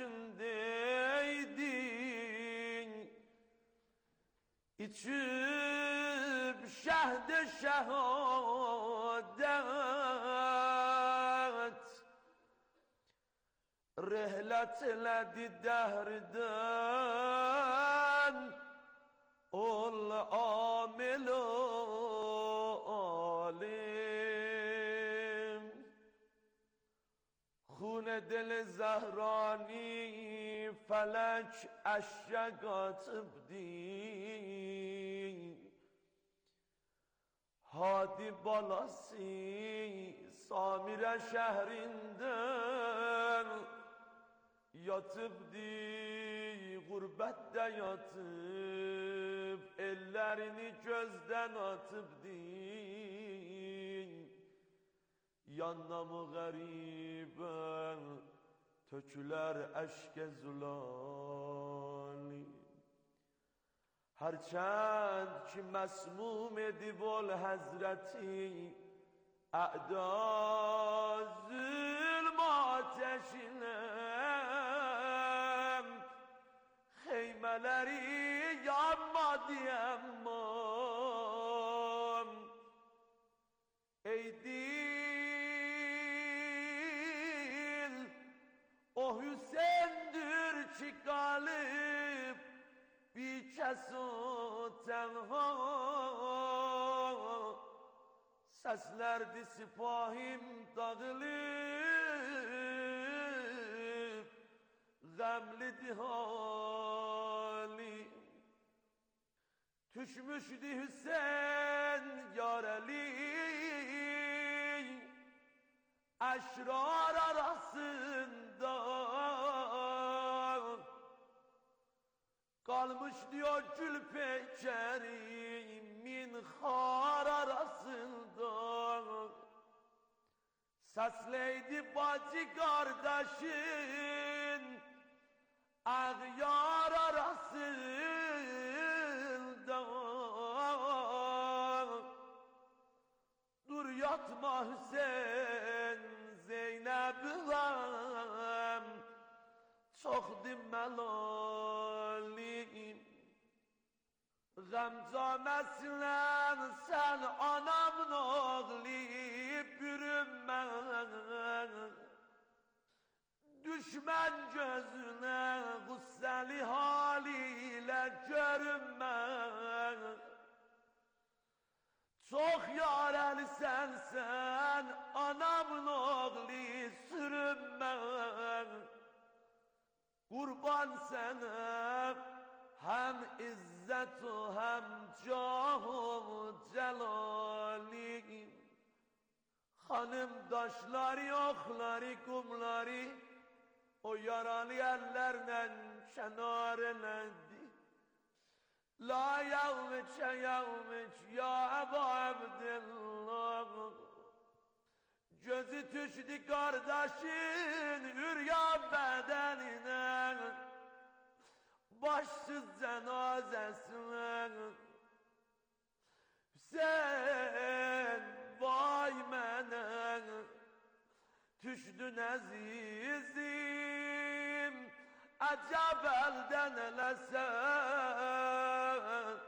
yaşındaydın İçib şəhd-i şəhadət Rəhlət elədi dəhrdən Ol amil alim Xune dil Zehrani felek əşrəq atıbdi Hadi balası Samire şəhrindən yatıbdi Gurbətdə yatıb ellərini gözdən atıbdi Yannamı qəribən tökülər əşk-i zulali Hərçənd ki məsmum edib ol həzrəti Ə'da zülm ateşinə Xeymələri yanmadı əmmam Ey dil o Hüseyin و تنها seslerdi sipahim dağılıp Gamlidi halim Düşmüştü Hüseyin yareli Eşrar arasında Kalmış diyor gül peçeri minhar arasında Sesleydi bacı kardeşin ağyar arasında Dur yatma Hüseyin Zeynep'im çok dimmelaliyim Gamcameslen sen anamın oğlu bürünme Düşman gözüne gusseli haliyle görünme Çok yareli sen anamın oğlu sürünme Kurban sana hem izzetu hem cahu celalim Hanımdaşlar yokları kumları O yaralı ellerden kenarelendi La yevmeç ya Ebu Abdillah Gözü düştü kardeşin üryan bedenine Başsız cenazesine Hüseyin vay mene Düşdün azizim Acab elden elesen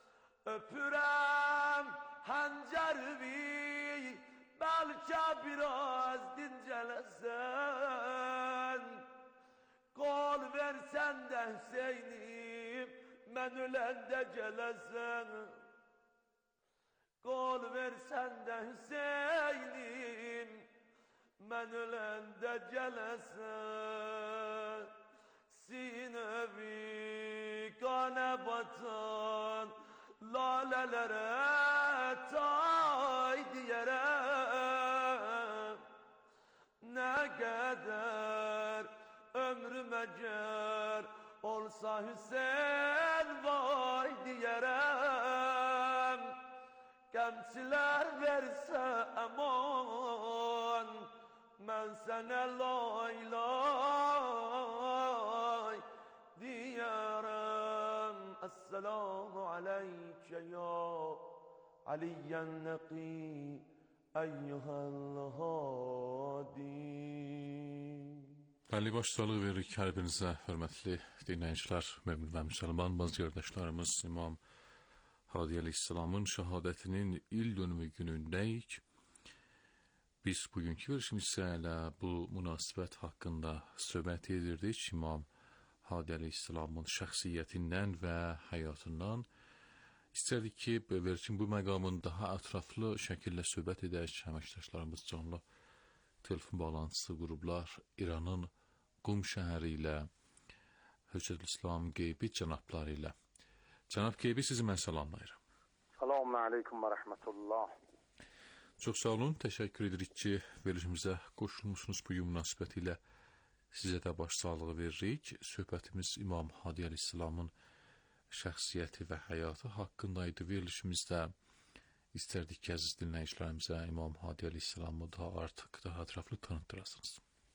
Öpürem hancervi Belki biraz dincelesen Kol versen de Hüseyin'im Men ölende gelesen Kol versen de Hüseyin'im Men ölende gelesen Sinevi kana batan Lalelere tay diyerem Ne kadar ömrüme cer Olsa Hüseyin vay diyerem Gemçiler verse aman Men sana lay lay diyerem Esselamu aleyke ya Aliyen Neki Eyyuhel hadi Bəli, başsağlığı veririk hər birinizə, hörmətli dinləyicilər, mömin və müsəlman bazı qardaşlarımız İmam Hadi Əleyhisselamın şəhadətinin il dönümü günündəyik. Biz bugünkü verilişimizdə ilə bu münasibət haqqında söhbət edirdik. İmam Hadi Əleyhisselamın şəxsiyyətindən və həyatından. İstərdik ki, verilişin bu məqamın daha ətraflı şəkildə söhbət edək. Əməkdaşlarımız canlı telefon bağlantısı qurublar. İranın Qum şəhəri ilə Hüccətülislam Qeybi cənabları ilə. Cənab Qeybi, sizi mən salamlayıram. Selamun aleyküm və rəhmətullah. Çox sağ olun, təşəkkür edirik ki, verilişimizə qoşulmuşsunuz bu münasibət ilə. Sizə də başsağlığı veririk. Söhbətimiz İmam Hadi Əleyhisselamın şəxsiyyəti və həyatı haqqındaydı. Verilişimizdə istərdik ki, əziz dinləyicilərimizə İmam Hadi Əleyhisselamı daha artıq, daha ətraflı tanıtdırasınız.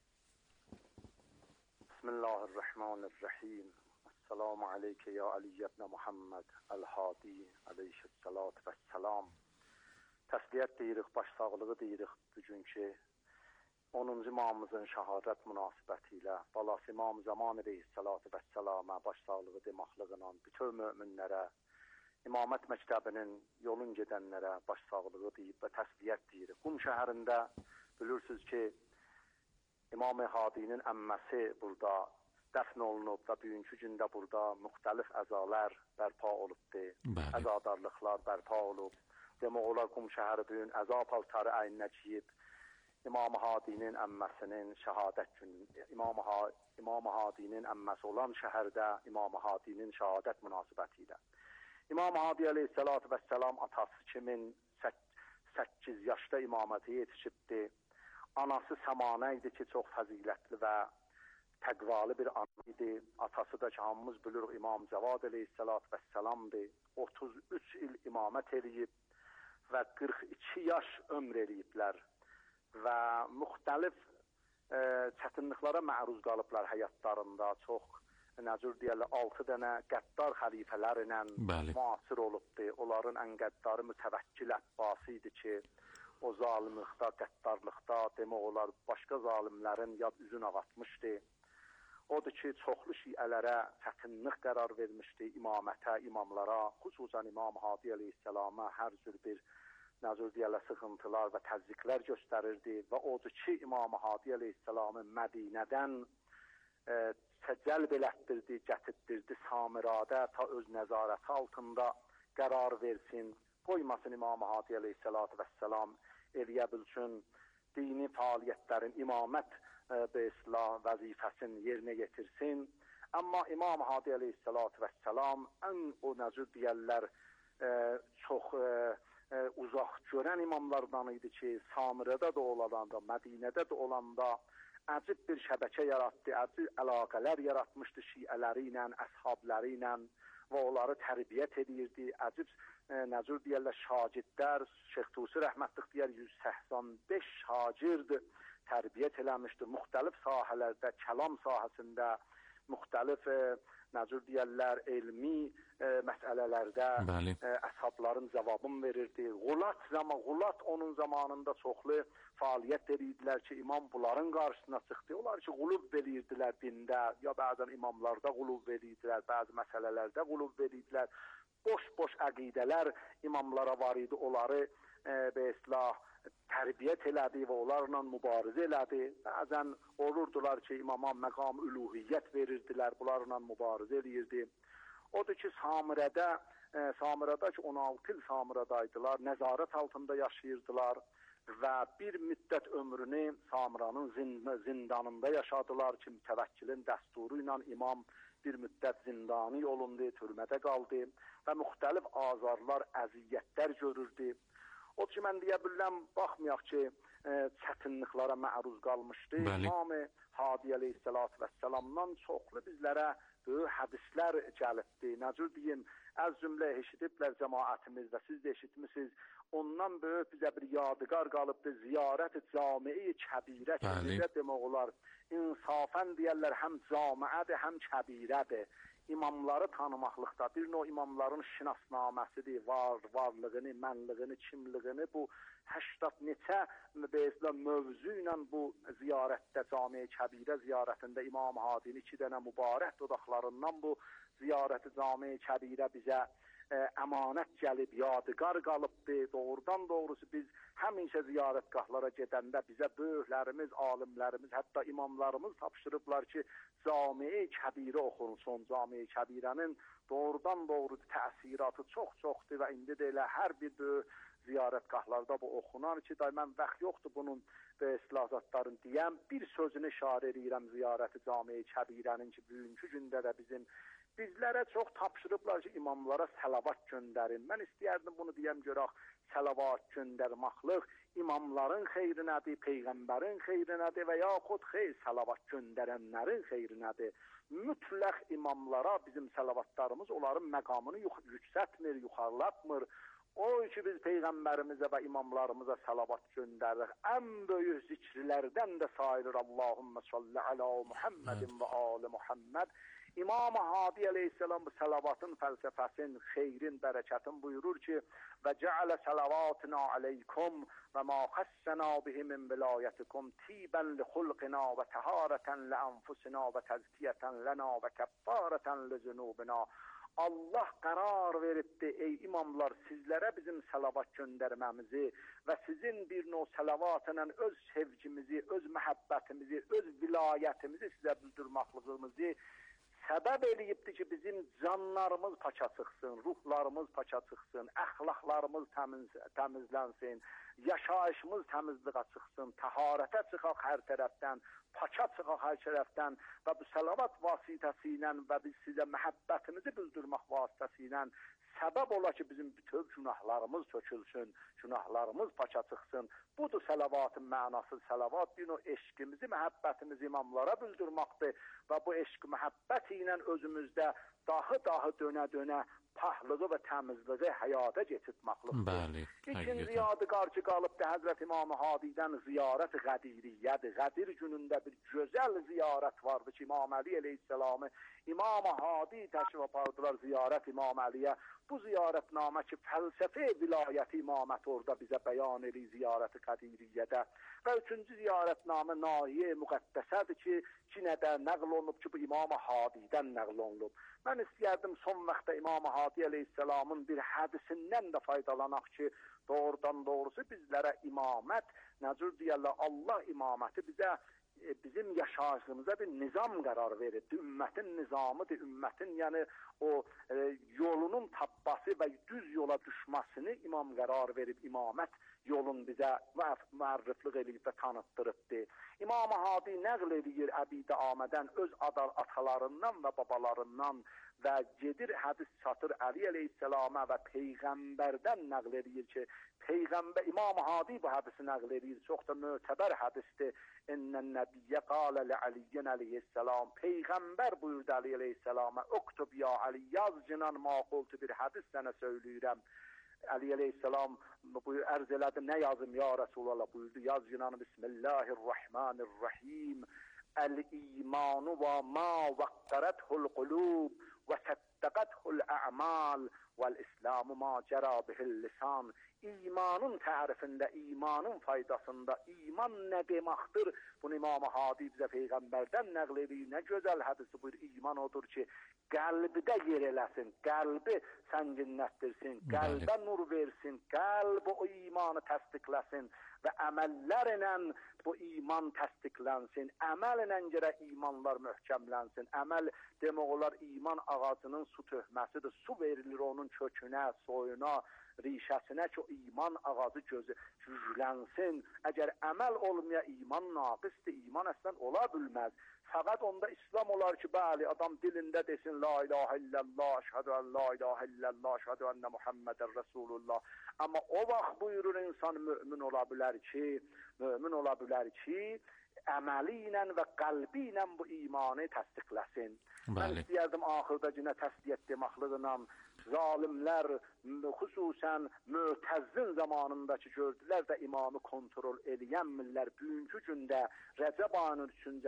Bismillahirrahmanirrahim. Esselamu aleyke ya Ali ibn Muhammed el-Hadi aleyhissalatu vesselam. Təsliyyət deyirik, başsağlığı deyirik bugünkü 10-cu imamımızın şəhadət münasibəti ilə balası İmam Zaman aleyhissalatu vesselama başsağlığı demaqlığına bütün möminlərə, İmamət məktəbinin yolun gedənlərə başsağlığı deyib və təsliyyət deyirik. Qum şəhərində bilirsiniz ki, İmam-ı Hadi'nin əmməsi burada dəfn olunub və bugünkü gündə burada müxtəlif əzalar bərpa olubdur. Bəli. Əzadarlıqlar bərpa olub. Demək olar Qum şəhəri bugün əza paltarı əyninə geyib İmam Hadinin əmməsinin şəhadət günü, İmam Hadinin əmməsi olan şəhərdə İmam Hadinin şəhadət münasibəti ilə. İmam Hadi əleyhissalatu vəssalam atası 2008 yaşda imamətə yetişibdi. Anası Səmanə idi ki, çox fəzilətli və təqvalı bir ana idi. Atası da ki, hamımız bilirik İmam Cavad əleyhissalatu vəssalamdır. 33 il imamət eləyib və 42 yaş ömr eləyiblər və müxtəlif çətinliklərə məruz qalıblar həyatlarında. Çox necür deyirlər 6 dənə qəddar xəlifələrlə müasir olubdu. Onların ən qəddarı Mütəvəkkil Əbbasi idi ki, o zalimlikdə, qəddarlıqda demək olar başqa zalimlərin yad üzün ağatmışdı. Odur ki, çoxlu şiələrə çətinlik qərar vermişdi imamətə, imamlara, xüsusən İmam Hadi əleyhissalama hər cür bir necür deyirlər sıxıntılar və təzyiqlər göstərirdi və odur ki, İmam Hadi əleyhissalamı Mədinədən cəlb elətdirdi, gətirdirdi Samiradə ta öz nəzarəti altında qərar versin, qoymasın İmam Hadi əleyhissalatu vəssalam eləyə bilsin dini fəaliyyətlərin imamət vəzifəsini yerinə yetirsin. Amma İmam Hadi əleyhissalatu vəssalam ən o necür deyirlər çox uzaq görən imamlardan idi ki, Samirədə də olanda, Mədinədə də olanda əcib bir şəbəkə yaratdı, əcib əlaqələr yaratmışdı şiələri ilə, əshabları ilə və onları tərbiyyət edirdi. Əcib necür deyirlər şagirdlər, Şeyx Tusi rəhmətlik deyər 185 şagird tərbiyyət eləmişdi. Müxtəlif sahələrdə, kəlam sahəsində, müxtəlif necür deyirlər elmi məsələlərdə əshabların cavabını verirdi. Qulat onun zamanında çoxlu fəaliyyət edirdilər ki, imam bunların qarşısına çıxdı. Onlar ki, qulub verirdilər dində, ya bəzən imamlarda qulub verirdilər, bəzi məsələlərdə qulub verirdilər. Boş-boş əqidələr imamlara var idi, onları tərbiyyət elədi və onlarla mübarizə elədi. Bəzən olurdular ki, imama məqam üluhiyyət verirdilər, bunlarla mübarizə eləyirdi. Odur ki, Samirədə ki, 16 il Samirədaydılar, nəzarət altında yaşayırdılar və bir müddət ömrünü Samiranın zindanında yaşadılar ki, mütəvəkkilin dəsturu ilə imam bir müddət zindani olundu, türmədə qaldı və müxtəlif azarlar, əziyyətlər görürdü. O ki, mən deyə biləm, baxmayaq ki, çətinliklərə məruz qalmışdı. İmam Hadi əleyhissalatu vəssalamdan çoxlu bizlərə böyük hədislər gəlibdi. Necür deyim, az cümlə eşidiblər cəmaətimiz və siz də eşitmisiniz. Ondan böyük bizə bir yadigar qalıbdı. Ziyarət-i cami-i kəbirə ki, demək olar. İnsafən deyərlər, həm camiədir, həm kəbirədir. İmamları tanımaqlıqda bir növ imamların şinasnaməsidir, varlığını, mənlığını, kimliyini bu 80 neçə mövzu ilə bu ziyarətdə, cami-i kəbirə ziyarətində İmam Hadinin 2 dənə mübarək dodaqlarından bu ziyarəti cami-i kəbirə bizə əmanət gəlib, yadigar qalıbdır. Doğrudan doğrusu biz həmişə ziyarətgahlara gedəndə bizə böyüklərimiz, alimlərimiz, hətta imamlarımız tapşırıblar ki, cami-i kəbirə oxunsun. Cami-i kəbirənin doğrudan doğru təsiratı çox-çoxdur və indi də elə hər bir böyük ziyarətgahlarda bu oxunar ki, mən vaxt yoxdur bunun islahzatların deyəm. Bir sözünü işarə edirəm ziyarəti cami-i kəbirənin ki, bugünkü gündə də bizlərə çox tapşırıblar ki, imamlara səlavat göndərin. Mən istəyərdim bunu deyəm görək, səlavat göndərmaqlıq imamların xeyrinədir, Peyğəmbərin xeyrinədir və yaxud səlavat göndərənlərin xeyrinədir. Mütləq imamlara bizim səlavatlarımız onların məqamını yüksətmir, yuxarlatmır. O ki, biz Peyğəmbərimizə və imamlarımıza səlavat göndəririk. Ən böyük zikrilərdən də sayılır. Allahümmə salli alə Muhammedin və alə Muhammed. İmam Hadi əleyhissalam bu səlavatın fəlsəfəsin, xeyrin, bərəkətin buyurur ki, və cəalə səlavatina aleykum və ma xəssəna bihi min bilayətikum tibən li xulqina və təharətən li ənfusina və təzkiyətən lənə və kəffarətən li zünubina. Allah qərar veribdi, ey imamlar, sizlərə bizim səlavat göndərməmizi və sizin bir növ səlavatla öz sevgimizi, öz məhəbbətimizi, öz vilayətimizi sizə bildirməkliğimizi səbəb eləyibdir ki, bizim canlarımız paça çıxsın, ruhlarımız paça çıxsın, əxlaqlarımız təmizlənsin, yaşayışımız təmizliğə çıxsın, təharətə çıxaq hər tərəfdən, paça çıxaq hər tərəfdən və bu səlavat vasitəsilə və biz sizə məhəbbətimizi bildirmək vasitəsilə səbəb ola ki, bizim bütün günahlarımız tökülsün, günahlarımız paça çıxsın. Budur səlavatın mənası. Səlavat bir o eşqimizi, məhəbbətimizi imamlara bildirməkdir və bu eşq məhəbbət ilə özümüzdə daha dönə-dönə pahlığı və təmizliği həyata keçirtməklidir. Bəli. İkinci yadigarcı qalıbdır Həzrət İmam Hadidən ziyarət Qədiriyyədir. Qədir günündə bir gözəl ziyarət vardı ki, İmam Əli əleyhisselamı İmam Hadi təşrif apardılar ziyarət İmam Əliyə. Bu ziyarətnamə ki, fəlsəfə vilayəti imaməti orada bizə bəyan edir ziyarəti Qədiriyyədə. Və üçüncü ziyarətnamə Nahiyə Müqəddəsədir ki, yine də nəql olunub ki, bu İmam Hadidən nəql olunub. Mən istəyərdim son vaxtda İmam Hadi əleyhisselamın bir hədisindən də faydalanaq ki, doğrudan doğrusu bizlərə imamət, necür deyərlər, Allah imaməti bizə bizim yaşayışımıza bir nizam qərar verir. Ümmətin nizamıdır, ümmətin yəni o yolunun tabbası və düz yola düşməsini imam qərar verib, imamət yolun bizə müərriflik eləyib və tanıtdırıbdır. İmam Hadi nəql edir Əbidə Amədən öz atalarından və babalarından və gedir hədis çatır Əli əleyhisselama və Peyğəmbərdən nəql edir ki, Peyğəmbər İmam Hadi bu hədisi nəql edir. Çox da mötəbər hədisdir. İnnən nəbiyyə qalə Əliyyən əleyhisselam. Peyğəmbər buyurdu Əli əleyhisselama, "Oktub ya Əli, yaz cinan maqultu bir hədis sənə söyləyirəm." Əli əleyhisselam ərz elədi, nə yazım ya Resulallah, buyurdu, yaz cinan Bismillahirrahmanirrahim. El-imanu və ma vəqqərəthul qulub və səddəqəthul ə'mal vəl-islamu ma cərə bihil lisan. İmanın tərifində, imanın faydasında, iman nə deməkdir? Bunu İmam Hadi bizə Peyğəmbərdən nəql edir. Nə gözəl hədisi buyur. İman odur ki, qəlbdə yer eləsin, qəlbi sənginlətdirsin, qəlbə nur versin, qəlb o imanı təsdiqləsin və əməllərlə bu iman təsdiqlənsin. Əməllə gərək imanlar möhkəmlənsin. Əməl demək olar iman ağacının su töhməsidir. Su verilir onun kökünə, soyuna, rişəsinə ki, o iman ağacı güclənsin. Əgər əməl olmaya iman naqisdir, iman əslən ola bilməz. Fəqət onda İslam olar ki, bəli, adam dilində desin, la ilahə illallah, əşhədü ən la ilahə illallah, əşhədü ənə Muhammədən Rəsulullah. Amma o vaxt buyurur insan mömin ola bilər ki, əməli ilə və qəlbi ilə bu imanı təsdiqləsin. Mən istəyərdim axırda günə təsdiq deməkliğinə zalimlər xüsusən Mötəzzin zamanındakı gördülər də imamı kontrol eləyənmirlər. Bugünkü gündə Rəcəb ayının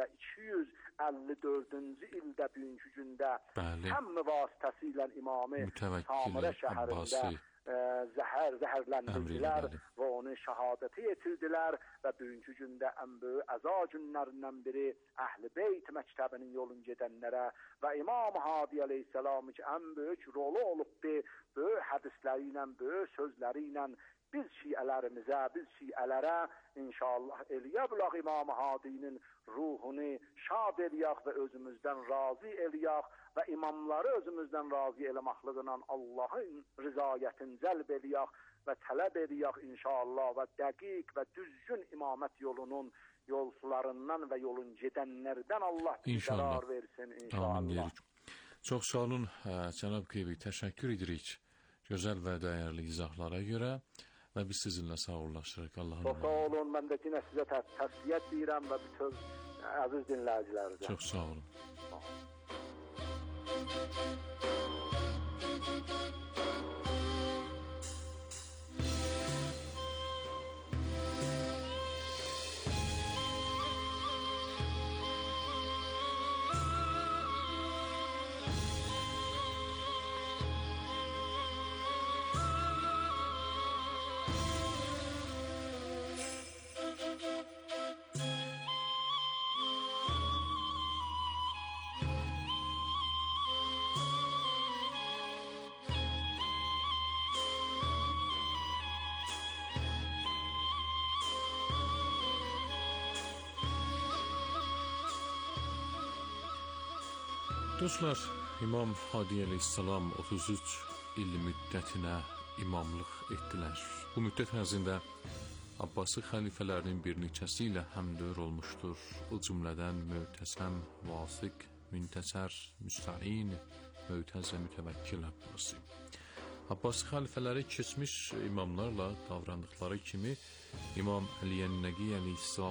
254-cü ildə bugünkü gündə həm vasitəsilə imamı Samirə şəhərində zəhərləndirdilər və onu şəhadəti yetirdilər və bugünkü gündə ən böyük əza günlərindən biri Əhl-i Beyt məktəbinin yolun gedənlərə və İmam Hadi əleyhisselam ki, ən böyük rolu olubdur, böyük hədisləri ilə, böyük sözləri ilə biz şiələrə inşallah eləyə bilək İmam Hadinin ruhunu şad eləyək və özümüzdən razı eləyək və imamları özümüzdən razı eləməkliğinə Allahın rızayətini cəlb eləyək və tələb eləyək inşallah və dəqiq və düzgün imamət yolunun yolsularından və yolun gedənlərdən Allah qərar versin inşallah. Çox sağ olun cənab Qeybi, təşəkkür edirik gözəl və dəyərli izahlara görə və biz sizinlə sağollaşırıq. Çox sağ olun, mən də yine sizə təsliyyət deyirəm və bütün əziz dinləyicilərimizə. Çox sağ olun. Dostlar, İmam Hadi əleyhissalam 33 il müddətinə imamlıq etdilər. Bu müddət ərzində Abbasi xəlifələrinin bir neçəsi ilə həmdövr olmuşdur. O cümlədən Möhtəsəm, Vasiq, Müntəsər, Müstəin, Möhtəz və Mütəvəkkil Abbasi. Abbasi xəlifələri keçmiş imamlarla davrandıqları kimi İmam Əli Ən-Nəqi əleyhissalam